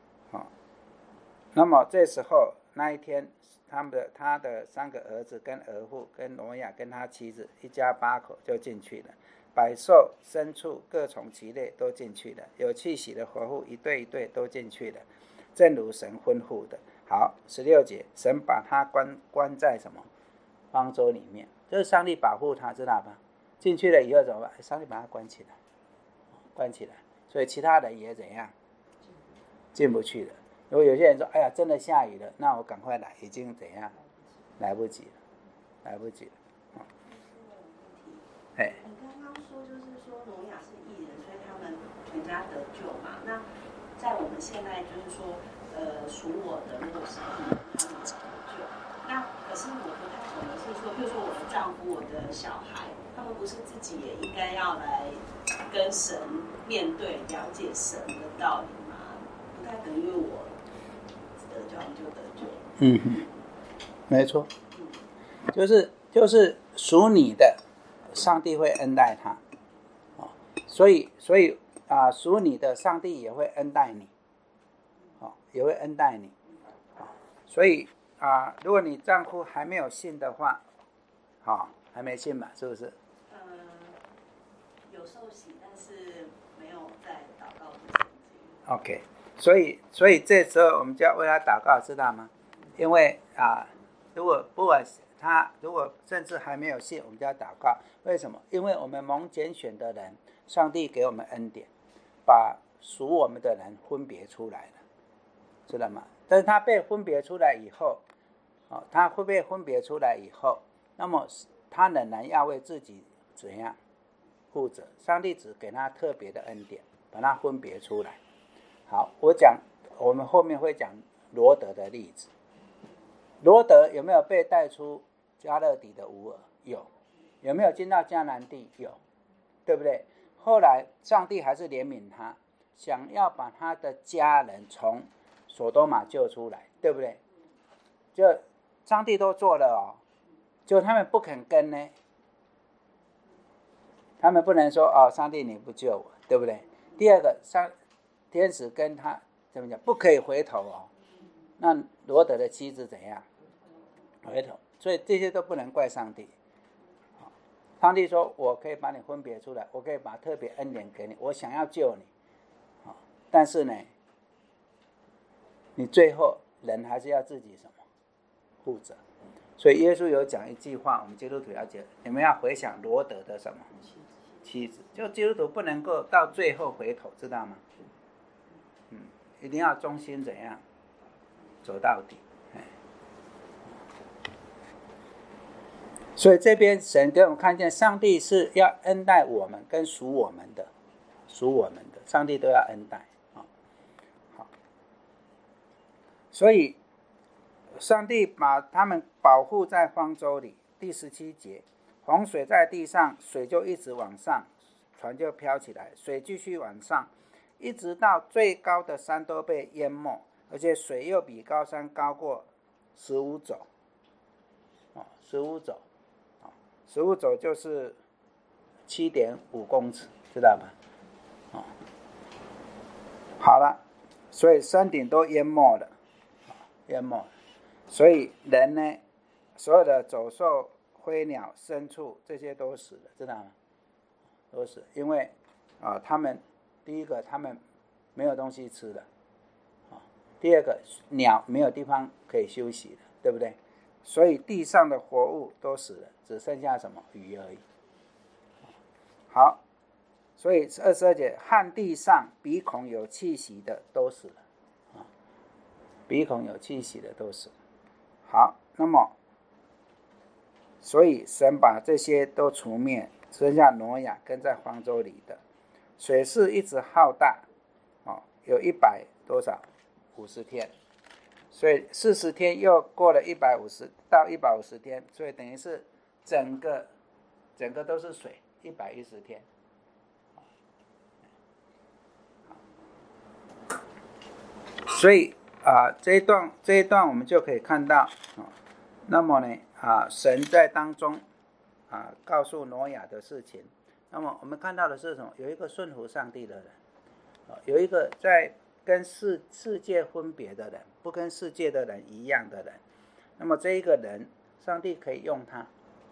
A: 那么这时候那一天，他的3个儿子跟儿妇跟挪亚跟他妻子一家8口就进去了，百兽牲畜各从其类都进去了，有气息的活物一对一对都进去了，正如神吩咐的。好，16节，神把他关在什么方舟里面，这是上帝保护他，知道吧？进去了以后怎么办？上帝把他关起来，所以其他人也怎样进不去了。如果有些人说哎呀真的下雨了，那我赶快来，已经怎样来不及了
L: 你刚刚说就是说挪亚是义人，所以他们全家得救嘛。那在我们现在就是说属我的如果是义人，他们得救。那可是我不太懂的是说，比如说我的丈夫、我的小孩，他们不是自己也应该要来跟神面对、了解神的道理吗？不太可能因为我得救你就得救。
A: 没错，就是属你的，上帝会恩待他所以属你的上帝也会恩待你也会恩待你所以如果你丈夫还没有信的话还没信嘛，是不是？
L: 有受洗，但是没有在祷告之前。
A: OK， 所以这时候我们就要为他祷告，知道吗？因为如果不管他如果甚至还没有信，我们就要祷告。为什么？因为我们蒙拣选的人，上帝给我们恩典，把属我们的人分别出来了，知道吗？但是他被分别出来以后他会被分别出来以后，那么他仍然要为自己怎样护着，上帝只给他特别的恩典，把它分别出来。好，我们后面会讲罗德的例子。罗德有没有被带出加勒底的乌尔？有。有没有进到迦南地？有，对不对？后来上帝还是怜悯他，想要把他的家人从所多玛救出来，对不对？就上帝都做了哦，就他们不肯跟呢，他们不能说哦，上帝你不救我，对不对？第二个，天使跟他怎么讲？不可以回头哦。那罗德的妻子怎样？回头，所以这些都不能怪上帝。上帝说我可以把你分别出来，我可以把特别恩典给你，我想要救你，但是呢，你最后人还是要自己什么负责。所以耶稣有讲一句话，我们基督徒要讲，你们要回想罗德的什么妻子，就基督徒不能够到最后回头，知道吗？一定要忠心怎样走到底。所以这边神给我们看见，上帝是要恩待我们跟属我们的，上帝都要恩待。好，所以上帝把他们保护在方舟里。第17节，洪水在地上，水就一直往上，船就飘起来，水继续往上，一直到最高的山都被淹没，而且水又比高山高过15肘。15肘，15肘就是 7.5 公尺，知道吧？好了，所以山顶都淹没了，所以人呢，所有的走兽、飞鸟、牲畜这些都死了，知道吗？都死，因为他们第一个他们没有东西吃了，第二个鸟没有地方可以休息了，对不对？所以地上的活物都死了，只剩下什么？鱼而已。好，所以22节，旱地上鼻孔有气息的都死了，鼻孔有气息的都死了。好，那么所以神把这些都除灭，剩下挪亚跟在方舟里的。水势一直浩大，有100多少？50天。所以40天又过了150到150天，所以等于是整个都是水，110天。所以这一段我们就可以看到，那么呢神在当中告诉挪亚的事情。那么我们看到的是什么？有一个顺服上帝的人，有一个在跟世界分别的人，不跟世界的人一样的人。那么这一个人，上帝可以用他，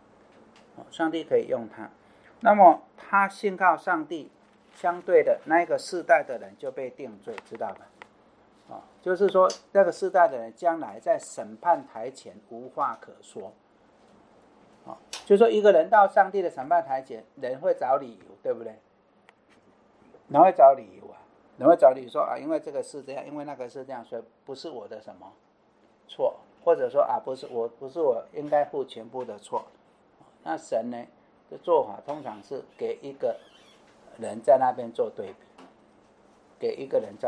A: 那么他信靠上帝，相对的那一个世代的人就被定罪，知道吧？就是说那个世代的人将来在审判台前无话可说。就是说一个人到上帝的审判台前，人会找理由，对不对？人会找理由啊。人会找你说因为这个是这样，因为那个是这样，所以不是我的什么错，或者说不是我应该负全部的错。那神呢的做法通常是给一个人在那边做对比，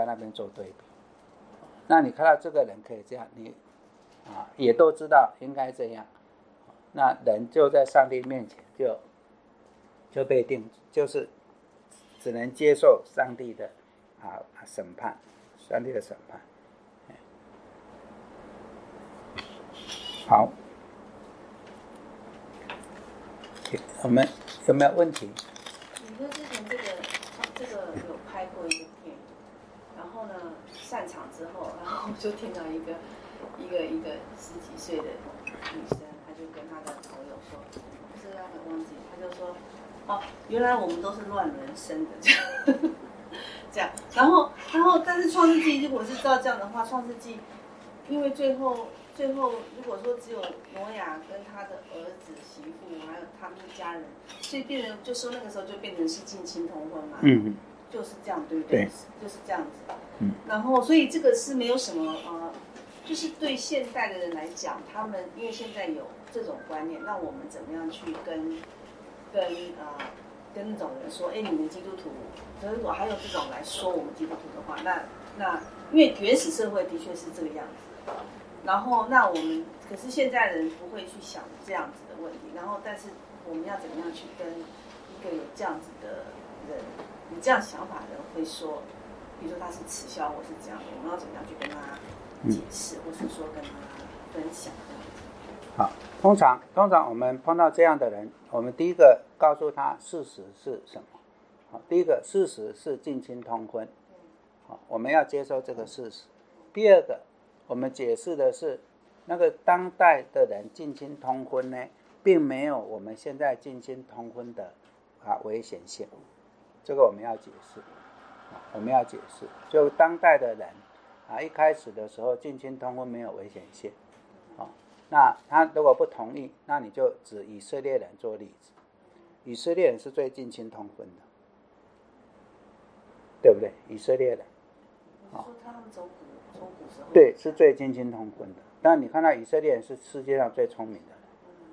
A: 那你看到这个人可以这样，你也都知道应该这样，那人就在上帝面前就被定，就是只能接受上帝的审判，上帝的审判。好，我们有没有问题？
K: 你说之前这个有拍过一个电影，然后呢散场之后，然后就听到一个10几岁的女生，她就跟她的朋友说，不是让她忘记，她就说原来我们都是乱伦生的这样，然后但是创世纪如果是照这样的话，创世纪因为最后如果说只有挪亚跟他的儿子媳妇还有他们一家人，所以变成就说那个时候就变成是近亲通婚嘛，就是这样，对不对？就是这样子。然后所以这个是没有什么就是对现代的人来讲，他们因为现在有这种观念，那我们怎么样去跟跟那种人说，你们基督徒，可是如果还有这种来说我们基督徒的话，那因为原始社会的确是这个样子，然后那我们可是现在人不会去想这样子的问题，然后但是我们要怎么样去跟一个有这样子的人，有这样想法的人会说，比如说他是耻笑或是这样的，我们要怎么样去跟他解释，或是说跟他分享这样子。
A: 好，通常我们碰到这样的人，我们第一个告诉他事实是什么。好，第一个事实是近亲通婚，好，我们要接受这个事实。第二个，我们解释的是那个当代的人近亲通婚呢，并没有我们现在近亲通婚的危险性，这个我们要解释。我们要解释，就当代的人一开始的时候近亲通婚没有危险性，那他如果不同意，那你就指以色列人做例子。以色列人是最近亲通婚的，对不对？以色列人，
K: 你说他们从古时候，
A: 对，是最近亲通婚的。但你看到以色列人是世界上最聪明的人，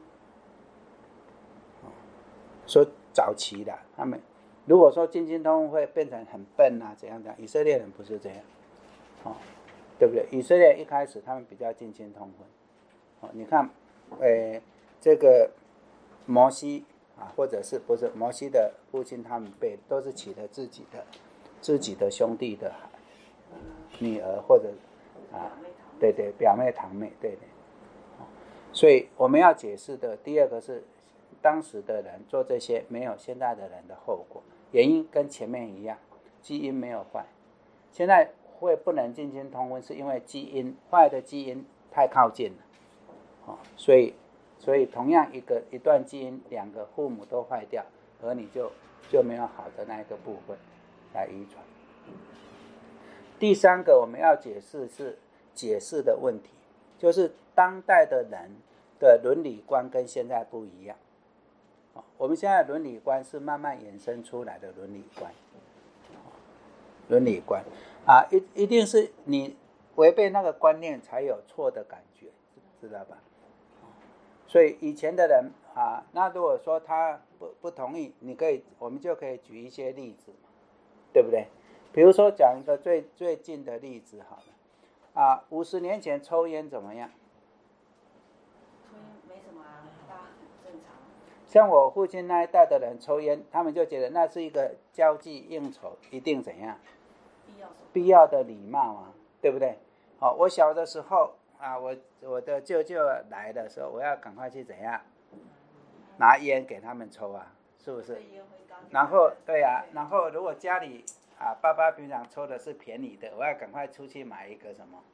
A: 说早期的他们，如果说近亲通婚会变成很笨怎样怎样，以色列人不是这样，对不对？以色列人一开始他们比较近亲通婚，你看，这个摩西或者是不是摩西的父亲，他们辈都是娶了自己的兄弟的女儿，或者对对，表妹堂妹，对对。所以我们要解释的第二个是，当时的人做这些没有现在的人的后果，原因跟前面一样，基因没有坏。现在会不能近亲通婚，是因为基因坏的基因太靠近了，所以同样一段基因，两个父母都坏掉，而你就没有好的那一个部分来遗传。第三个我们要解释是解释的问题，就是当代的人的伦理观跟现在不一样。我们现在的伦理观是慢慢衍生出来的伦理观，伦理观一定是你违背那个观念才有错的感觉，知道吧？所以以前的人那如果说他不同意，我们就可以举一些例子，对不对？比如说讲一个最近的例子好了，50年前抽烟怎么样？
K: 抽烟没什么大家很正常。
A: 像我父亲那一代的人抽烟，他们就觉得那是一个交际应酬，一定怎样？必要的礼貌对不对？我小的时候我的舅舅来的时候，我要赶快去怎样拿烟给他们抽是不是？然后对然后如果家里爸爸平常抽的是便宜的，我要赶快出去买一个什么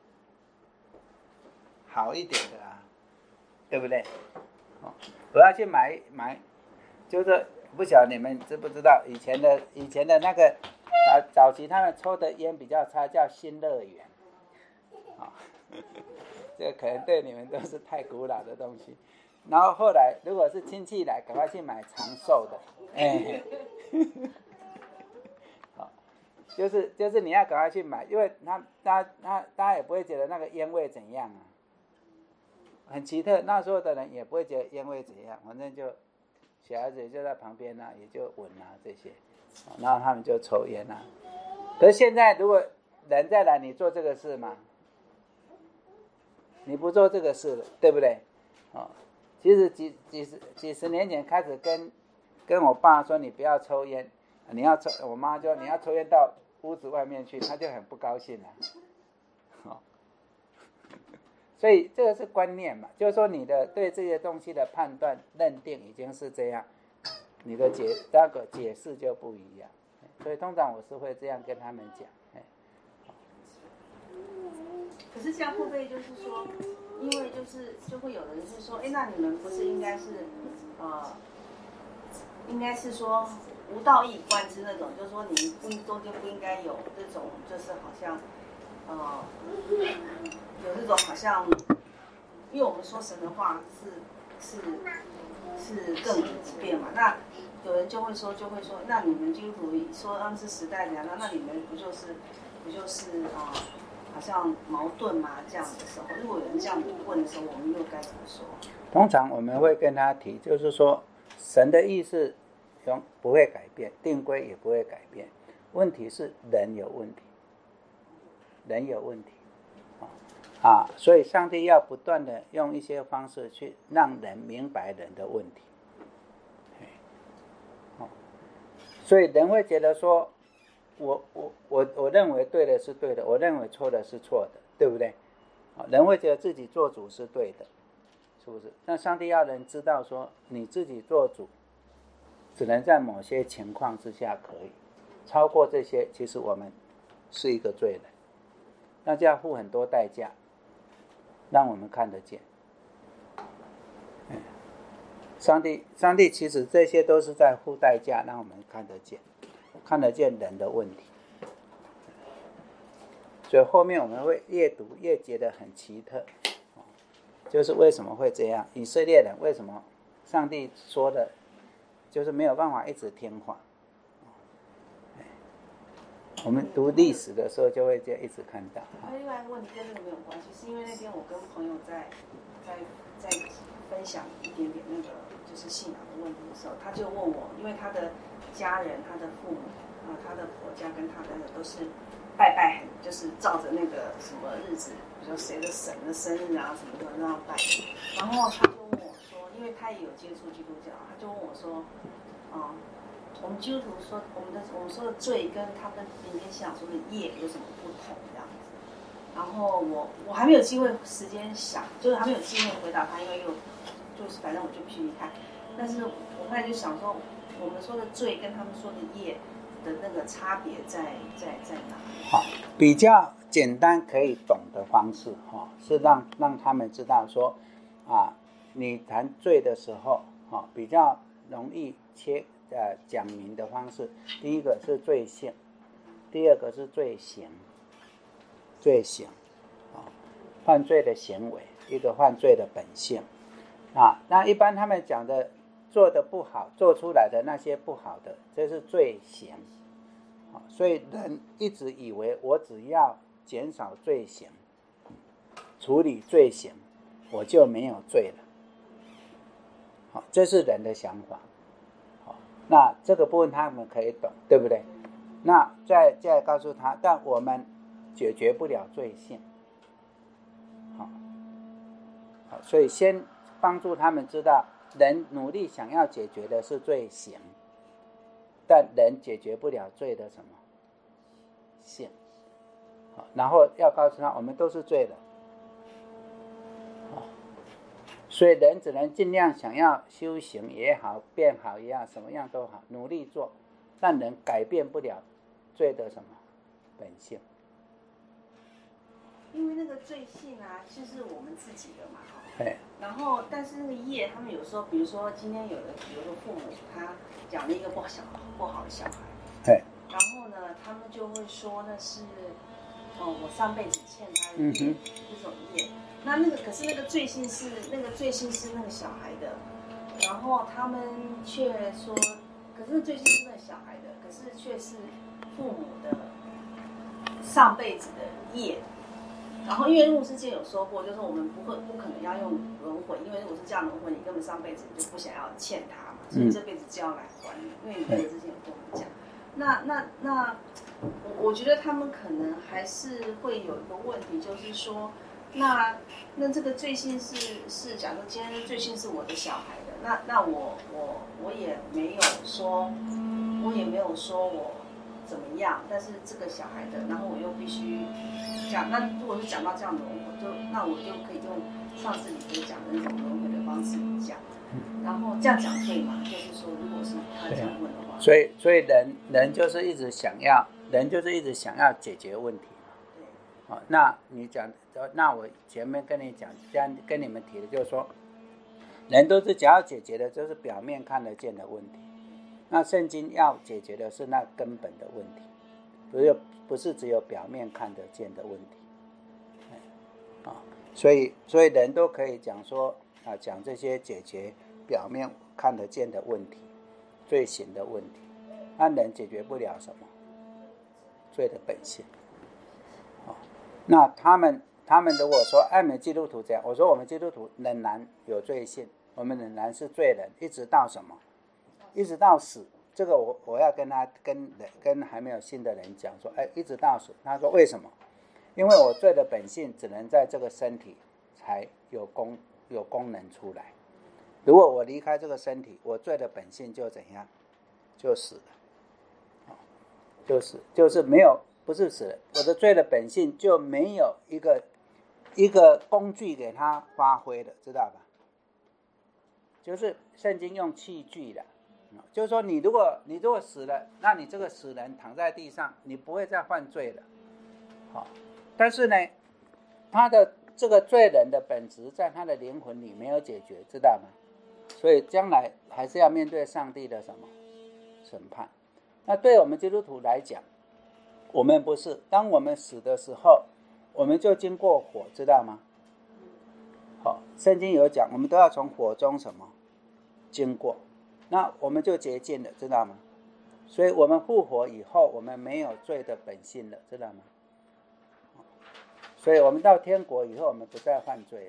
A: 好一点的对不对？我要去买，就是不晓得你们知不知道，以前的那个早期他们抽的烟比较差，叫新乐园这个可能对你们都是太古老的东西。然后后来如果是亲戚来，赶快去买长寿的就是你要赶快去买，因为他也不会觉得那个烟味怎样很奇特。那时候的人也不会觉得烟味怎样，反正就小孩子就在旁边也就闻这些，然后他们就抽烟可是现在如果人再来，你做这个事吗？你不做这个事了，对不对？其实几十年前开始跟我爸说你不要抽烟，你要抽，我妈就你要抽烟到屋子外面去，他就很不高兴所以这个是观念嘛，就是说你的对这些东西的判断认定已经是这样，你的那个解释就不一样。所以通常我是会这样跟他们讲。
K: 可是这样会不会就是说，因为就会有人是说，那你们不是应该是说无道义观之那种，就是说你中间不应该有这种，就是好像有这种好像，因为我们说神的话是亘古不变嘛，那有人就会说，那你们基督徒说他们是时代的那你们不就是好像矛盾嘛？这样的时候，如果有人这样问的时候，我们又该怎么说？
A: 通常我们会跟他提，就是说神的意思不会改变，定规也不会改变。问题是人有问题，人有问题所以上帝要不断的用一些方式去让人明白人的问题。所以人会觉得说，我认为对的是对的，我认为错的是错的，对不对？人会觉得自己做主是对的，是不是？那上帝要人知道说，你自己做主，只能在某些情况之下可以，超过这些，其实我们是一个罪人，那就要付很多代价，让我们看得见。上帝其实这些都是在付代价，让我们看得见人的问题。所以后面我们会越读越觉得很奇特，就是为什么会这样？以色列人为什么上帝说的，就是没有办法一直听话？我们读历史的时候就会一直看到。
I: 另外一个问题跟这个没有关系，是因为那天我跟朋友在分享一点点那个就是信仰的问题的时候，他就问我，因为他的家人、他的父母他的婆家跟他的都是拜很，就是照着那个什么日子，比如说谁的神的生日啊什么的那样拜。然后他就问我说，因为他也有接触基督教，他就问我说，我们基督徒说我们说的罪跟他们民间信仰说的业有什么不同这样子。然后我还没有机会时间想，就是还没有机会回答他，因为就是反正我就必须离开。但是我后来就想说，我们说的罪跟他们说的业的那个差别在哪？
A: 好，比较简单可以懂的方式是让他们知道说你谈罪的时候比较容易讲明的方式，第一个是罪性，第二个是罪行。犯罪的行为，一个犯罪的本性那一般他们讲的做的不好，做出来的那些不好的，这是罪行所以人一直以为我只要减少罪行，处理罪行，我就没有罪了这是人的想法那这个部分他们可以懂，对不对？那再告诉他，但我们解决不了罪性所以先帮助他们知道，人努力想要解决的是罪行，但人解决不了罪的什么性然后要告诉他，我们都是罪人所以人只能尽量想要修行也好，变好也好，什么样都好，努力做，但人改变不了罪的什么本性。
I: 因为那个罪性就是我们自己的嘛然后但是那个业，他们有时候比如说今天有的父母他养了一个不好的小孩然后呢他们就会说那是我上辈子欠他的业这种业那个可是那个罪性是那个小孩的，然后他们却说可是罪性是那个小孩的，可是却是父母的上辈子的业。然后因为牧师之前有说过，就是我们不可能要用轮回，因为如果是这样轮回，你根本上辈子你就不想要欠他嘛，所以这辈子就要来还你，因为你之前有跟我们讲。那我觉得他们可能还是会有一个问题，就是说，那这个罪性是假如今天罪性是我的小孩的，那我也没有说我怎么样，但是这个小孩的，然后我又必须讲，那如果是讲到这样的，那我就可以用上次你所讲的那种轮回的方式讲，然后这样讲对吗？就是说，如果是他这样问的话，所
A: 以人就是一直想要解决问题嘛。那你讲，那我前面跟你讲，这样跟你们提的就是说，人都是想要解决的，就是表面看得见的问题。那圣经要解决的是那根本的问题，不是只有表面看得见的问题所以人都可以讲说讲这些解决表面看得见的问题，罪行的问题，那人解决不了什么罪的本性那他们如果说你们基督徒这样，我说我们基督徒仍然有罪性，我们仍然是罪人，一直到什么？一直到死这个我要跟他跟还没有信的人讲说，一直到死。他说为什么？因为我罪的本性只能在这个身体才有功能出来。如果我离开这个身体，我罪的本性就怎样？就死了。就是没有，不是死了，我的罪的本性就没有一个工具给他发挥了，知道吧？就是圣经用器具的，就是说你如果死了，那你这个死人躺在地上，你不会再犯罪了。好，但是呢，他的这个罪人的本质在他的灵魂里没有解决，知道吗？所以将来还是要面对上帝的什么审判。那对我们基督徒来讲，我们不是，当我们死的时候，我们就经过火，知道吗？好，圣经有讲，我们都要从火中什么经过，那我们就洁净了，知道吗？所以我们复活以后，我们没有罪的本性了，知道吗？所以我们到天国以后，我们不再犯罪了。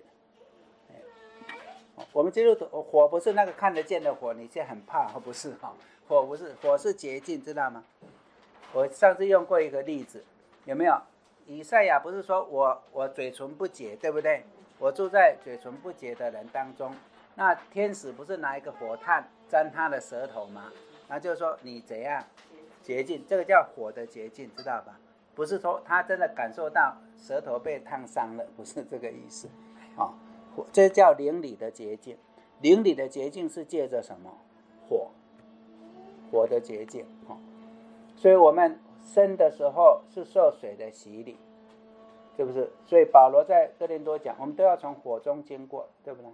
A: 我们基督徒火不是那个看得见的火，你现在很怕，不是哈？火不是，火是洁净，知道吗？我上次用过一个例子，有没有？以赛亚不是说我嘴唇不洁，对不对？我住在嘴唇不洁的人当中，那天使不是拿一个火炭沾他的舌头吗？那就是说你怎样洁净，这个叫火的洁净，知道吧？不是说他真的感受到舌头被烫伤了，不是这个意思啊。这叫灵里的洁净，灵里的洁净是借着什么？火的洁净。所以我们生的时候是受水的洗礼，是不是？所以保罗在哥林多讲，我们都要从火中经过，对不对？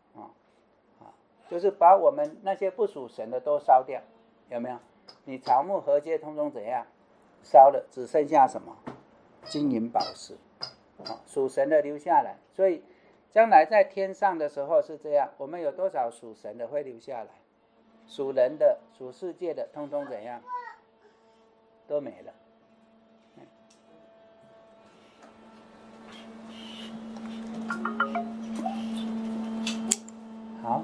A: 就是把我们那些不属神的都烧掉，有没有？你草木禾秸通通怎样烧了，只剩下什么？金银宝石，属神的留下来。所以将来在天上的时候是这样，我们有多少属神的会留下来？属人的、属世界的，通通怎样？都没了。好。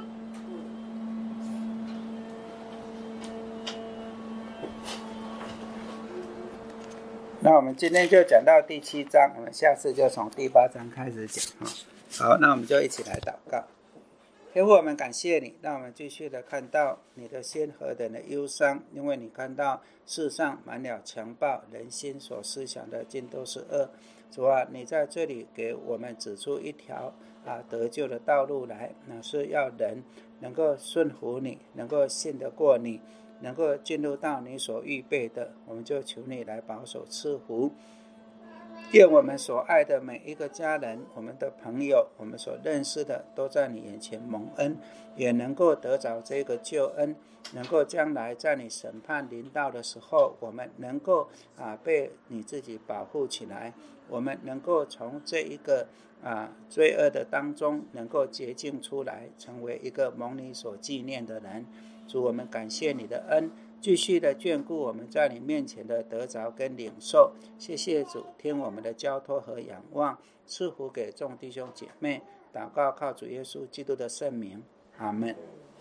A: 那我们今天就讲到第7章，我们下次就从第8章开始讲。好，那我们就一起来祷告。天父，我们感谢你，让我们继续的看到你的心何等的忧伤，因为你看到世上满了强暴，人心所思想的尽都是恶。主啊，你在这里给我们指出一条得救的道路来，那是要人能够顺服你，能够信得过你，能够进入到你所预备的。我们就求你来保守赐福，愿我们所爱的每一个家人，我们的朋友，我们所认识的，都在你眼前蒙恩，也能够得着这个救恩，能够将来在你审判临到的时候，我们能够被你自己保护起来，我们能够从这一个罪恶的当中能够洁净出来，成为一个蒙你所纪念的人。主，我们感谢你的恩，继续的眷顾我们在你面前的得着跟领受。谢谢主，听我们的交托和仰望，赐福给众弟兄姐妹。祷告靠主耶稣基督的圣名，阿们。